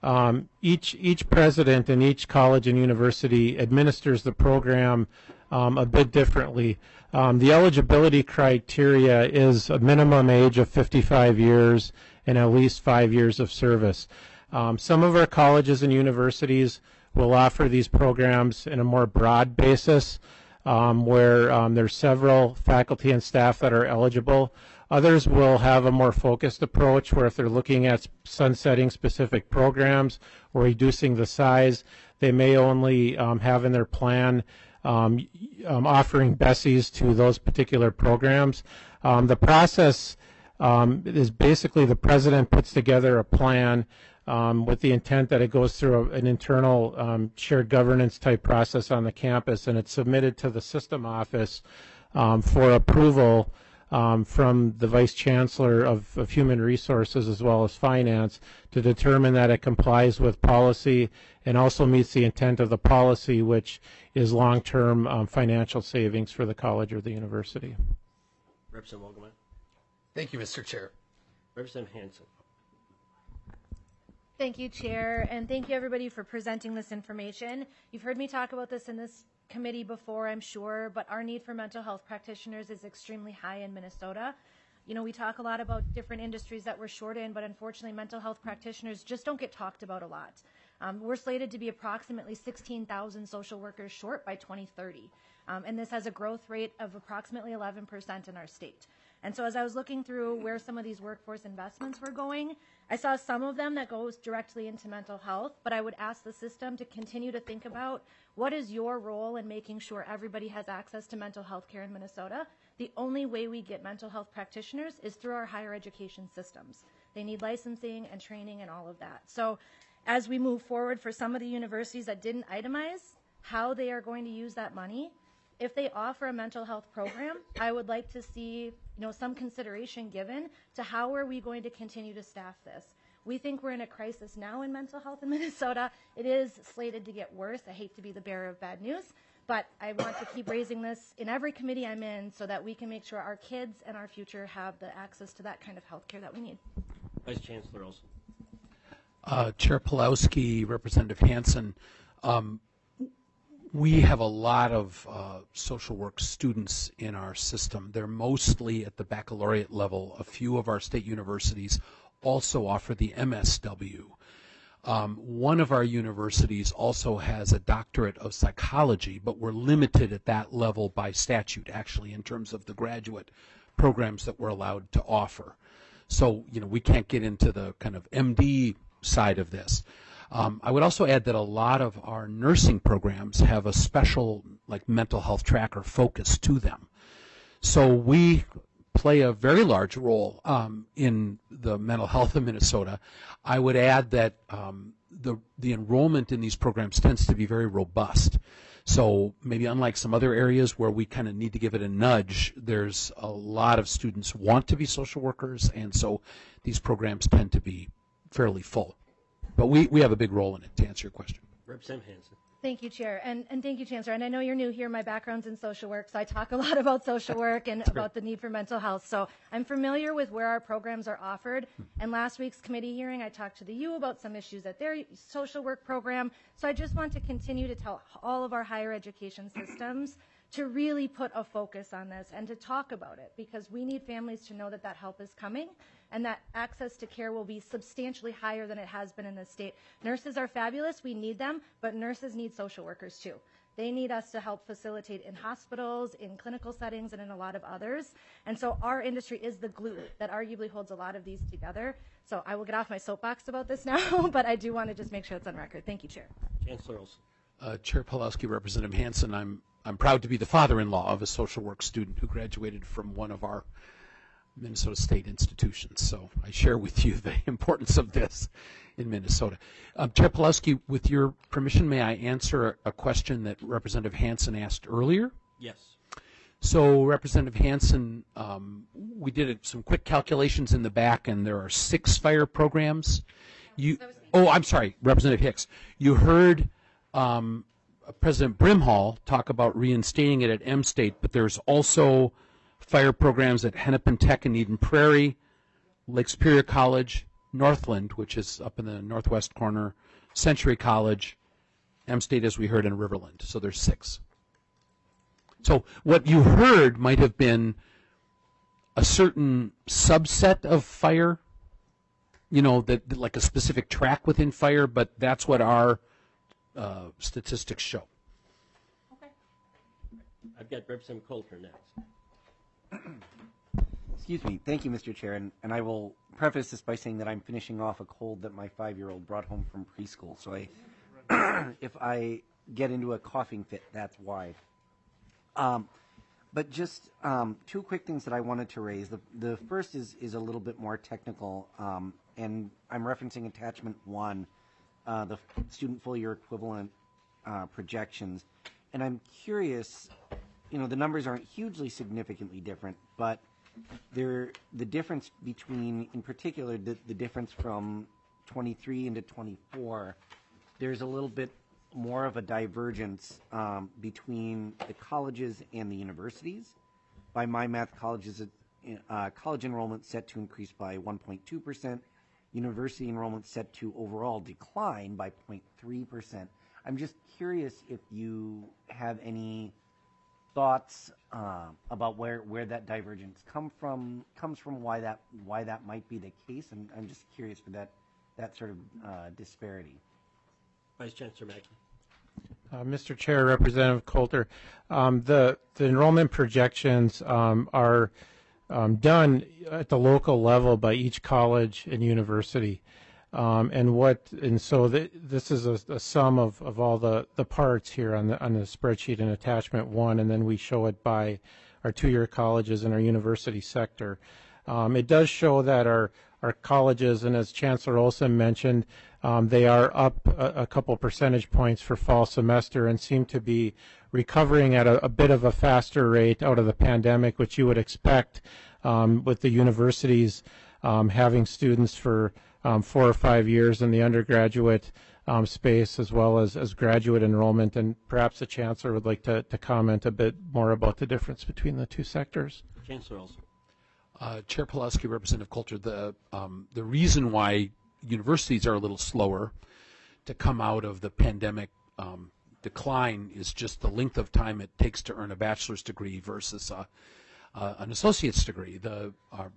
each president in each college and university administers the program a bit differently. The eligibility criteria is a minimum age of 55 years and at least 5 years of service. Some of our colleges and universities will offer these programs in a more broad basis where there's several faculty and staff that are eligible. Others will have a more focused approach where if they're looking at sunsetting specific programs or reducing the size, they may only have in their plan offering BESIs to those particular programs. The process is basically the president puts together a plan with the intent that it goes through an internal shared governance type process on the campus, and it's submitted to the system office for approval from the Vice Chancellor of Human Resources as well as Finance to determine that it complies with policy and also meets the intent of the policy, which is long-term financial savings for the college or the university. Representative Wolgamott. Thank you, Mr. Chair. Representative Hansen. Thank you, Chair, and thank you, everybody, for presenting this information. You've heard me talk about this in this committee before, I'm sure, but our need for mental health practitioners is extremely high in Minnesota. We talk a lot about different industries that we're short in, but unfortunately, mental health practitioners just don't get talked about a lot. We're slated to be approximately 16,000 social workers short by 2030, and this has a growth rate of approximately 11% in our state. And so as I was looking through where some of these workforce investments were going, I saw some of them that goes directly into mental health, but I would ask the system to continue to think about what is your role in making sure everybody has access to mental health care in Minnesota. The only way we get mental health practitioners is through our higher education systems. They need licensing and training and all of that. So as we move forward for some of the universities that didn't itemize how they are going to use that money, if they offer a mental health program, I would like to see some consideration given to how are we going to continue to staff this. We think we're in a crisis now in mental health in Minnesota. It is slated to get worse. I hate to be the bearer of bad news, but I want to keep raising this in every committee I'm in so that we can make sure our kids and our future have the access to that kind of health care that we need. Vice Chancellor Olson. Chair Pulowski, Representative Hansen, we have a lot of social work students in our system. They're mostly at the baccalaureate level. A few of our state universities also offer the MSW. One of our universities also has a doctorate of psychology, but we're limited at that level by statute, actually, in terms of the graduate programs that we're allowed to offer. So, we can't get into the kind of MD side of this. I would also add that a lot of our nursing programs have a special mental health tracker focus to them. So we play a very large role in the mental health of Minnesota. I would add that the enrollment in these programs tends to be very robust. So maybe unlike some other areas where we kind of need to give it a nudge, there's a lot of students want to be social workers, and so these programs tend to be fairly full. But we have a big role in it, to answer your question. Representative Hansen. Thank you, Chair, and thank you, Chancellor. And I know you're new here. My background's in social work, so I talk a lot about social work and about the need for mental health. So I'm familiar with where our programs are offered. And last week's committee hearing, I talked to the U about some issues at their social work program. So I just want to continue to tell all of our higher education systems to really put a focus on this and to talk about it, because we need families to know that that help is coming and that access to care will be substantially higher than it has been in the state. Nurses are fabulous, we need them, but nurses need social workers too. They need us to help facilitate in hospitals, in clinical settings, and in a lot of others. And so our industry is the glue that arguably holds a lot of these together. So I will get off my soapbox about this now, but I do want to just make sure it's on record. Thank you, Chair. Chancellor Olson. Chair Pawlowski, Representative Hansen, I'm proud to be the father-in-law of a social work student who graduated from one of our Minnesota State institutions. So I share with you the importance of this in Minnesota. Chair Pawlowski, with your permission, may I answer a question that Representative Hansen asked earlier? Yes. So, Representative Hansen, we did some quick calculations in the back, and there are 6 fire programs. I'm sorry, Representative Hicks. You heard President Brimhall talk about reinstating it at M State, but there's also fire programs at Hennepin Tech and Eden Prairie, Lake Superior College, Northland, which is up in the northwest corner, Century College, M State, as we heard, and Riverland. So there's 6. So what you heard might have been a certain subset of fire, you know, that like a specific track within fire, but that's what our statistics show. Okay. I've got Representative Coulter next. Excuse me. Thank you, Mr. Chair. And I will preface this by saying that I'm finishing off a cold that my 5-year-old brought home from preschool. So if I get into a coughing fit, that's why. But just 2 quick things that I wanted to raise. The first is a little bit more technical, and I'm referencing attachment 1, the student full year equivalent projections. And I'm curious, you know, the numbers aren't hugely significantly different, but the difference between, in particular, the difference from 23 into 24, there's a little bit more of a divergence between the colleges and the universities. By my math, colleges college enrollment set to increase by 1.2%, university enrollment set to overall decline by 0.3%. I'm just curious if you have any thoughts about where that divergence comes from, why that might be the case, and I'm just curious for that sort of disparity. Vice Chancellor Mackey. Mr. Chair, Representative Coulter, the enrollment projections are done at the local level by each college and university, and so this is a sum of all the parts here on the spreadsheet in attachment 1, and then we show it by our 2-year colleges and our university sector. It does show that our colleges, and as Chancellor Olson mentioned, they are up a couple percentage points for fall semester and seem to be recovering at a bit of a faster rate out of the pandemic, which you would expect with the universities having students for 4 or 5 years in the undergraduate space, as well as graduate enrollment. And perhaps the Chancellor would like to comment a bit more about the difference between the 2 sectors. Chancellor Olson. Chair Pawlowski, Representative Coulter, the reason why universities are a little slower to come out of the pandemic decline is just the length of time it takes to earn a bachelor's degree versus an associate's degree. The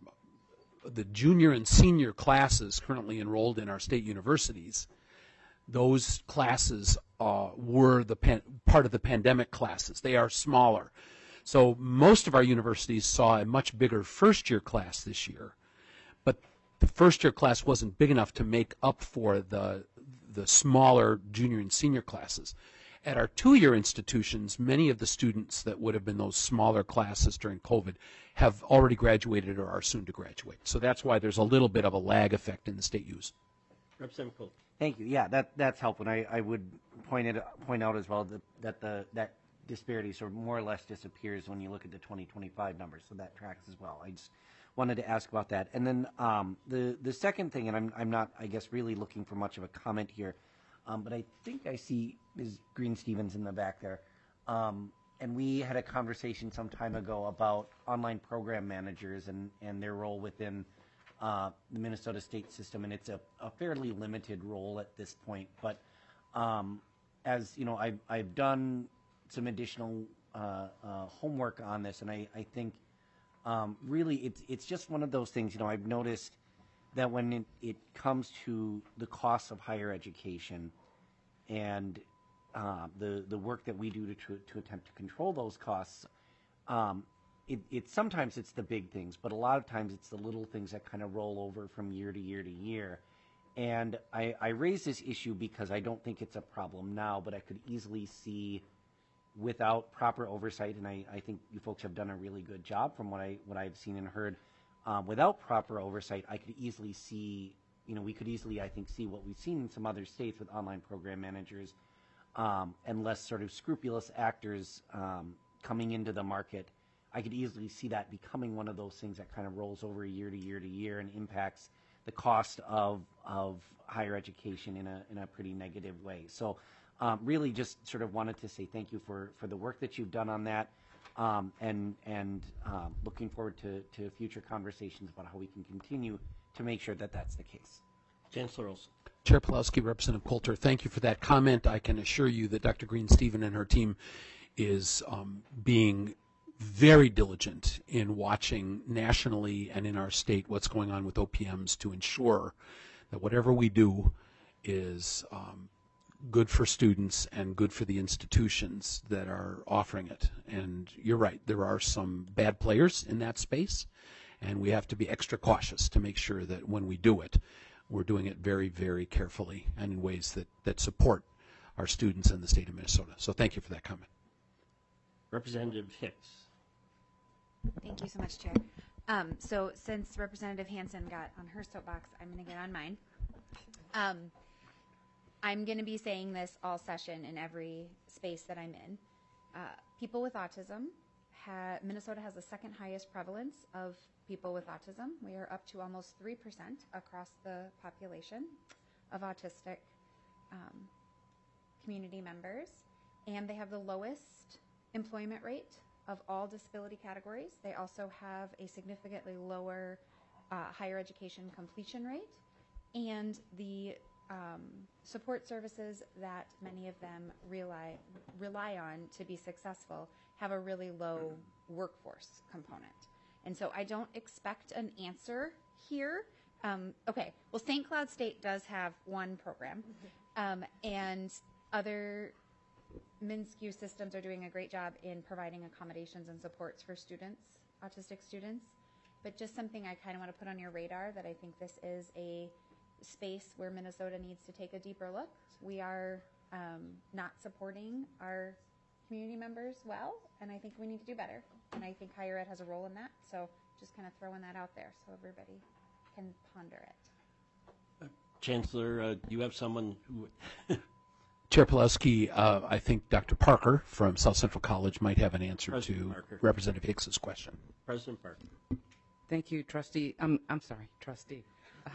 junior and senior classes currently enrolled in our state universities, those classes were part of the pandemic classes. They are smaller. So most of our universities saw a much bigger first-year class this year, but the first-year class wasn't big enough to make up for the smaller junior and senior classes. At our 2-year institutions, many of the students that would have been those smaller classes during COVID have already graduated or are soon to graduate. So that's why there's a little bit of a lag effect in the state U's. Representative Coulter. Thank you. Yeah, that's helpful. And I would point out as well that disparity sort of more or less disappears when you look at the 2025 numbers. So that tracks as well. I just wanted to ask about that. And then the second thing, and I'm not, I guess, really looking for much of a comment here, but I think I see Ms. Green-Stevens in the back there. And we had a conversation some time ago about online program managers and their role within the Minnesota state system. And it's a fairly limited role at this point. But as you know, I've done some additional homework on this, and I think really it's just one of those things. I've noticed that when it comes to the costs of higher education and the work that we do to attempt to control those costs, sometimes it's the big things, but a lot of times it's the little things that kind of roll over from year to year to year. And I raise this issue because I don't think it's a problem now, but I could easily see, without proper oversight, and I think you folks have done a really good job from what I've seen and heard, without proper oversight, I could easily see, we could easily, I think, see what we've seen in some other states with online program managers and less sort of scrupulous actors coming into the market. I could easily see that becoming one of those things that kind of rolls over year to year to year and impacts the cost of higher education in a pretty negative way. So really just sort of wanted to say thank you for the work that you've done on that, and looking forward to future conversations about how we can continue to make sure that that's the case. Chancellor Olson. Chair Pulowski, Representative Coulter, thank you for that comment. I can assure you that Dr. Green-Steven and her team is being very diligent in watching nationally and in our state what's going on with OPMs to ensure that whatever we do is good for students and good for the institutions that are offering it. And you're right, there are some bad players in that space, and we have to be extra cautious to make sure that when we do it, we're doing it very, very carefully and in ways that support our students in the state of Minnesota. So thank you for that comment. Representative Hicks. Thank you so much, Chair. So since Representative Hansen got on her soapbox, I'm going to get on mine. I'm going to be saying this all session in every space that I'm in. People with autism, Minnesota has the second highest prevalence of people with autism. We are up to almost 3% across the population of autistic community members. And they have the lowest employment rate of all disability categories. They also have a significantly lower higher education completion rate, and the support services that many of them rely on to be successful have a really low workforce component. And so I don't expect an answer here. Okay, well, St. Cloud State does have one program, and other MnSCU systems are doing a great job in providing accommodations and supports for students, autistic students. But just something I kind of want to put on your radar, that I think this is a space where Minnesota needs to take a deeper look. We are not supporting our community members well, and I think we need to do better. And I think higher ed has a role in that. So just kind of throwing that out there so everybody can ponder it. Chancellor, you have someone who... Chair Pulowski, I think Dr. Parker from South Central College might have an answer to Representative Hicks's question. President Parker. Thank you, Trustee. I'm sorry, Trustee.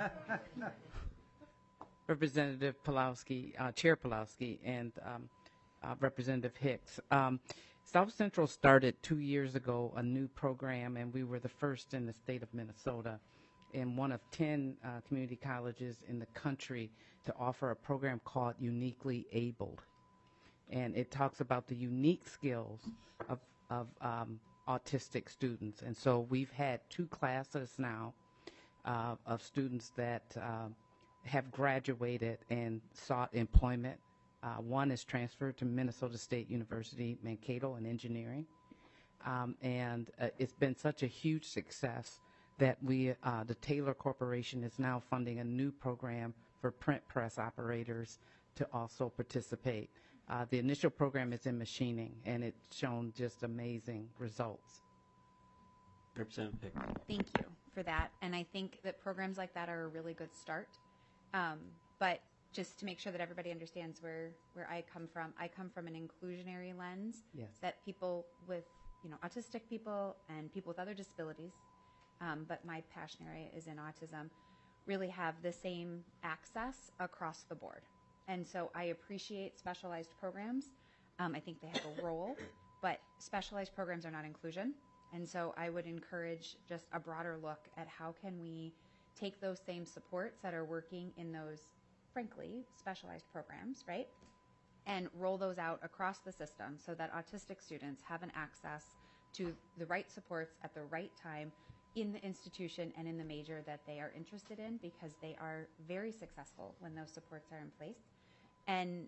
Representative Pulowski, Chair Pulowski, and Representative Hicks. South Central started 2 years ago a new program, and we were the first in the state of Minnesota and one of 10 community colleges in the country to offer a program called Uniquely Abled. And it talks about the unique skills of autistic students. And so we've had 2 classes now of students that have graduated and sought employment. One is transferred to Minnesota State University, Mankato, in engineering. And it's been such a huge success that the Taylor Corporation is now funding a new program for print press operators to also participate. The initial program is in machining, and it's shown just amazing results. Representative Hicks. Thank you for that. And I think that programs like that are a really good start. But just to make sure that everybody understands where I come from an inclusionary lens. Yes. That people with, autistic people and people with other disabilities, but my passion area is in autism, really have the same access across the board. And so I appreciate specialized programs. I think they have a role, but specialized programs are not inclusion. And so I would encourage just a broader look at how can we take those same supports that are working in those, frankly, specialized programs, right? and roll those out across the system so that autistic students have an access to the right supports at the right time in the institution and in the major that they are interested in, because they are very successful when those supports are in place. And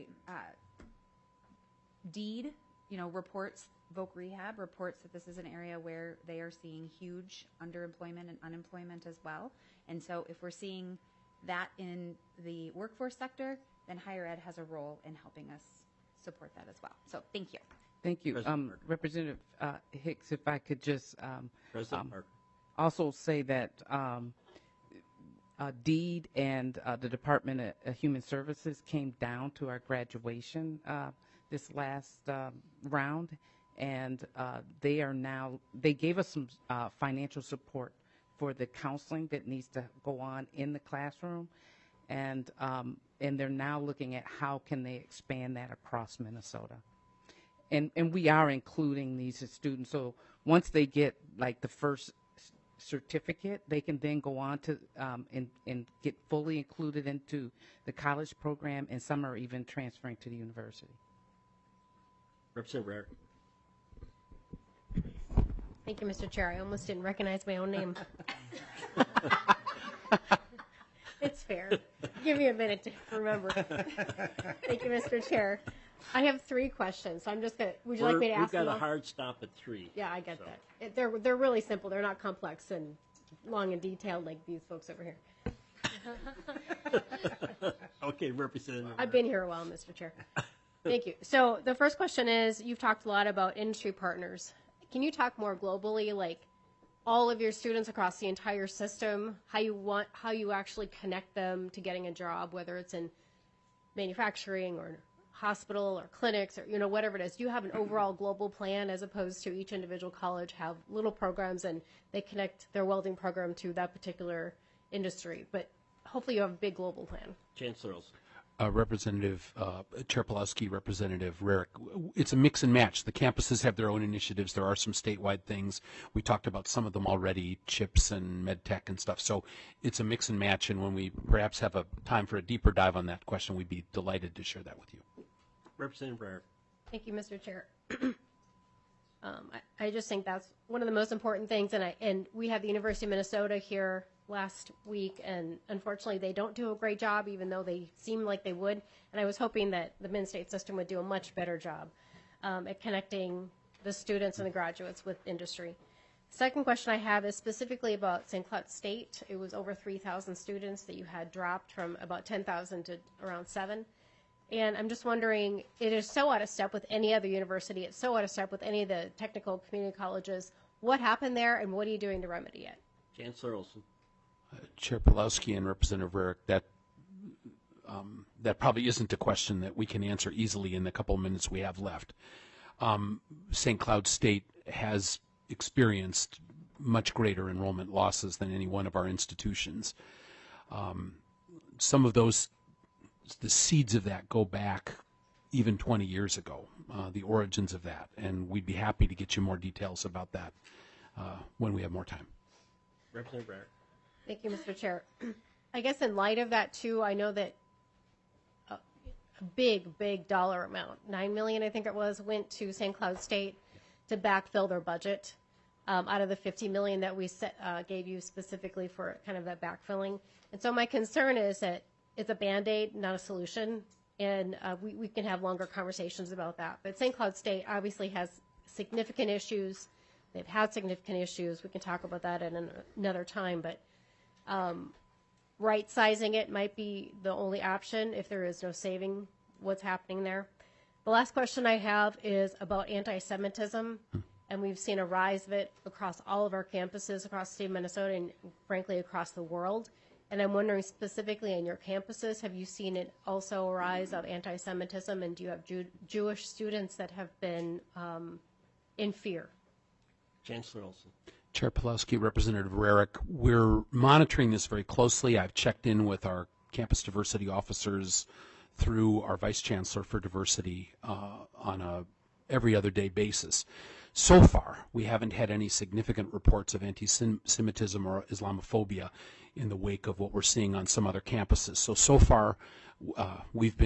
DEED, reports, Voc Rehab reports that this is an area where they are seeing huge underemployment and unemployment as well. And so if we're seeing that in the workforce sector, then higher ed has a role in helping us support that as well. So thank you. Thank you. Representative Hicks, if I could just President also say that DEED and the Department of Human Services came down to our graduation this last round, and they gave us some financial support for the counseling that needs to go on in the classroom, and they're now looking at how can they expand that across Minnesota. And we are including these students. So once they get like the first certificate, they can then go on to and get fully included into the college program, and some are even transferring to the university. Representative Rarick. Thank you, Mr. Chair. I almost didn't recognize my own name. It's fair. Give me a minute to remember. Thank you, Mr. Chair. I have 3 questions, so I'm just going to, would you like me to ask them? We've got a hard stop at 3. Yeah, I get that. They're really simple. They're not complex and long and detailed like these folks over here. Okay, Representative. I've been here a while, Mr. Chair. Thank you. So the first question is, you've talked a lot about industry partners. Can you talk more globally, like all of your students across the entire system, how you actually connect them to getting a job, whether it's in manufacturing or hospital or clinics or whatever it is? Do you have an overall global plan, as opposed to each individual college have little programs and they connect their welding program to that particular industry? But hopefully you have a big global plan. Chancellor Olson. Representative Chair Pawlowski, Representative Rarick, it's a mix and match. The campuses have their own initiatives. There are some statewide things. We talked about some of them already, CHIPS and MedTech and stuff. So it's a mix and match, and when we perhaps have a time for a deeper dive on that question, we'd be delighted to share that with you. Representative Rarick. Thank you, Mr. Chair. I just think that's one of the most important things, and we had the University of Minnesota here last week, and unfortunately they don't do a great job, even though they seem like they would, and I was hoping that the Minn-State system would do a much better job at connecting the students and the graduates with industry. Second question I have is specifically about St. Cloud State. It was over 3,000 students that you had dropped from about 10,000 to around 7. And I'm just wondering, it is so out of step with any other university. It's so out of step with any of the technical community colleges. What happened there, and what are you doing to remedy it? Chancellor Olson. Chair Pawlowski and Representative Rarick, that probably isn't a question that we can answer easily in the couple of minutes we have left. St. Cloud State has experienced much greater enrollment losses than any one of our institutions. Some of those, the seeds of that go back even 20 years ago, the origins of that, and we'd be happy to get you more details about that when we have more time. Representative Rarick. Thank you, Mr. Chair. I guess in light of that, too, I know that a big dollar amount, $9 million, I think it was, went to St. Cloud State to backfill their budget out of the $50 million that we gave you specifically for kind of that backfilling. And so my concern is that it's a Band-Aid, not a solution, and we can have longer conversations about that. But St. Cloud State obviously has significant issues. They've had significant issues. We can talk about that at another time, but right-sizing it might be the only option if there is no saving what's happening there. The last question I have is about anti-Semitism, and we've seen a rise of it across all of our campuses across the state of Minnesota and, frankly, across the world. And I'm wondering, specifically on your campuses, have you seen it also a rise of anti-Semitism, and do you have Jewish students that have been in fear? Chancellor Olson. Chair Pawlowski, Representative Rarick, we're monitoring this very closely. I've checked in with our campus diversity officers through our Vice Chancellor for Diversity on a every other day basis. So far, we haven't had any significant reports of anti-Semitism or Islamophobia in the wake of what we're seeing on some other campuses. So far, we've been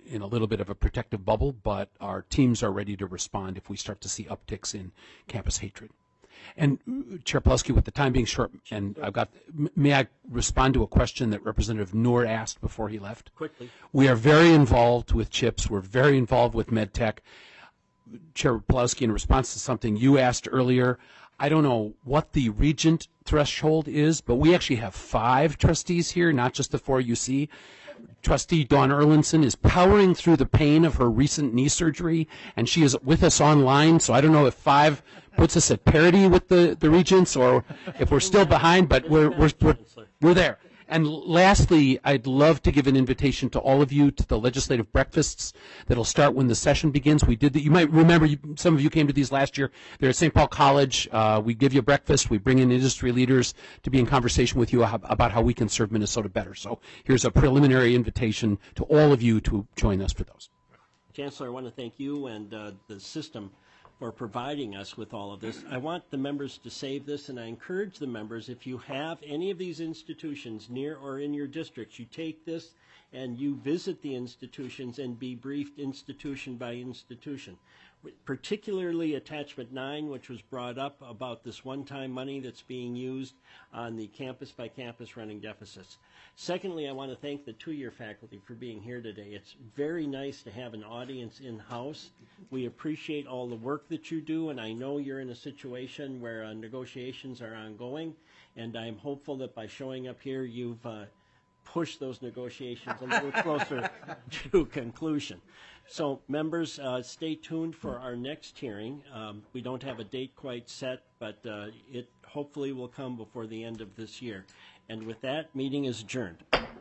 in a little bit of a protective bubble, but our teams are ready to respond if we start to see upticks in campus hatred. And Chair Pawlowski, with the time being short, and may I respond to a question that Representative Noor asked before he left? Quickly. We are very involved with CHIPS. We're very involved with MedTech. Chair Pawlowski, in response to something you asked earlier, I don't know what the regent threshold is, but we actually have 5 trustees here, not just the 4 you see. Trustee Dawn Erlinson is powering through the pain of her recent knee surgery, and she is with us online, so I don't know if 5 puts us at parity with the regents or if we're still behind, but we're there. And lastly, I'd love to give an invitation to all of you to the legislative breakfasts that'll start when the session begins. We did that. You might remember, some of you came to these last year. They're at St. Paul College. We give you breakfast. We bring in industry leaders to be in conversation with you about how we can serve Minnesota better. So here's a preliminary invitation to all of you to join us for those. Chancellor, I want to thank you and the system for providing us with all of this. I want the members to save this, and I encourage the members, if you have any of these institutions near or in your districts, you take this and you visit the institutions and be briefed institution by institution. Particularly attachment 9, which was brought up about this one-time money that's being used on the campus-by-campus running deficits. Secondly, I want to thank the 2-year faculty for being here today. It's very nice to have an audience in-house. We appreciate all the work that you do, and I know you're in a situation where negotiations are ongoing, and I'm hopeful that by showing up here, you've pushed those negotiations a little closer to conclusion. So members, stay tuned for our next hearing. We don't have a date quite set, but it hopefully will come before the end of this year. And with that, meeting is adjourned.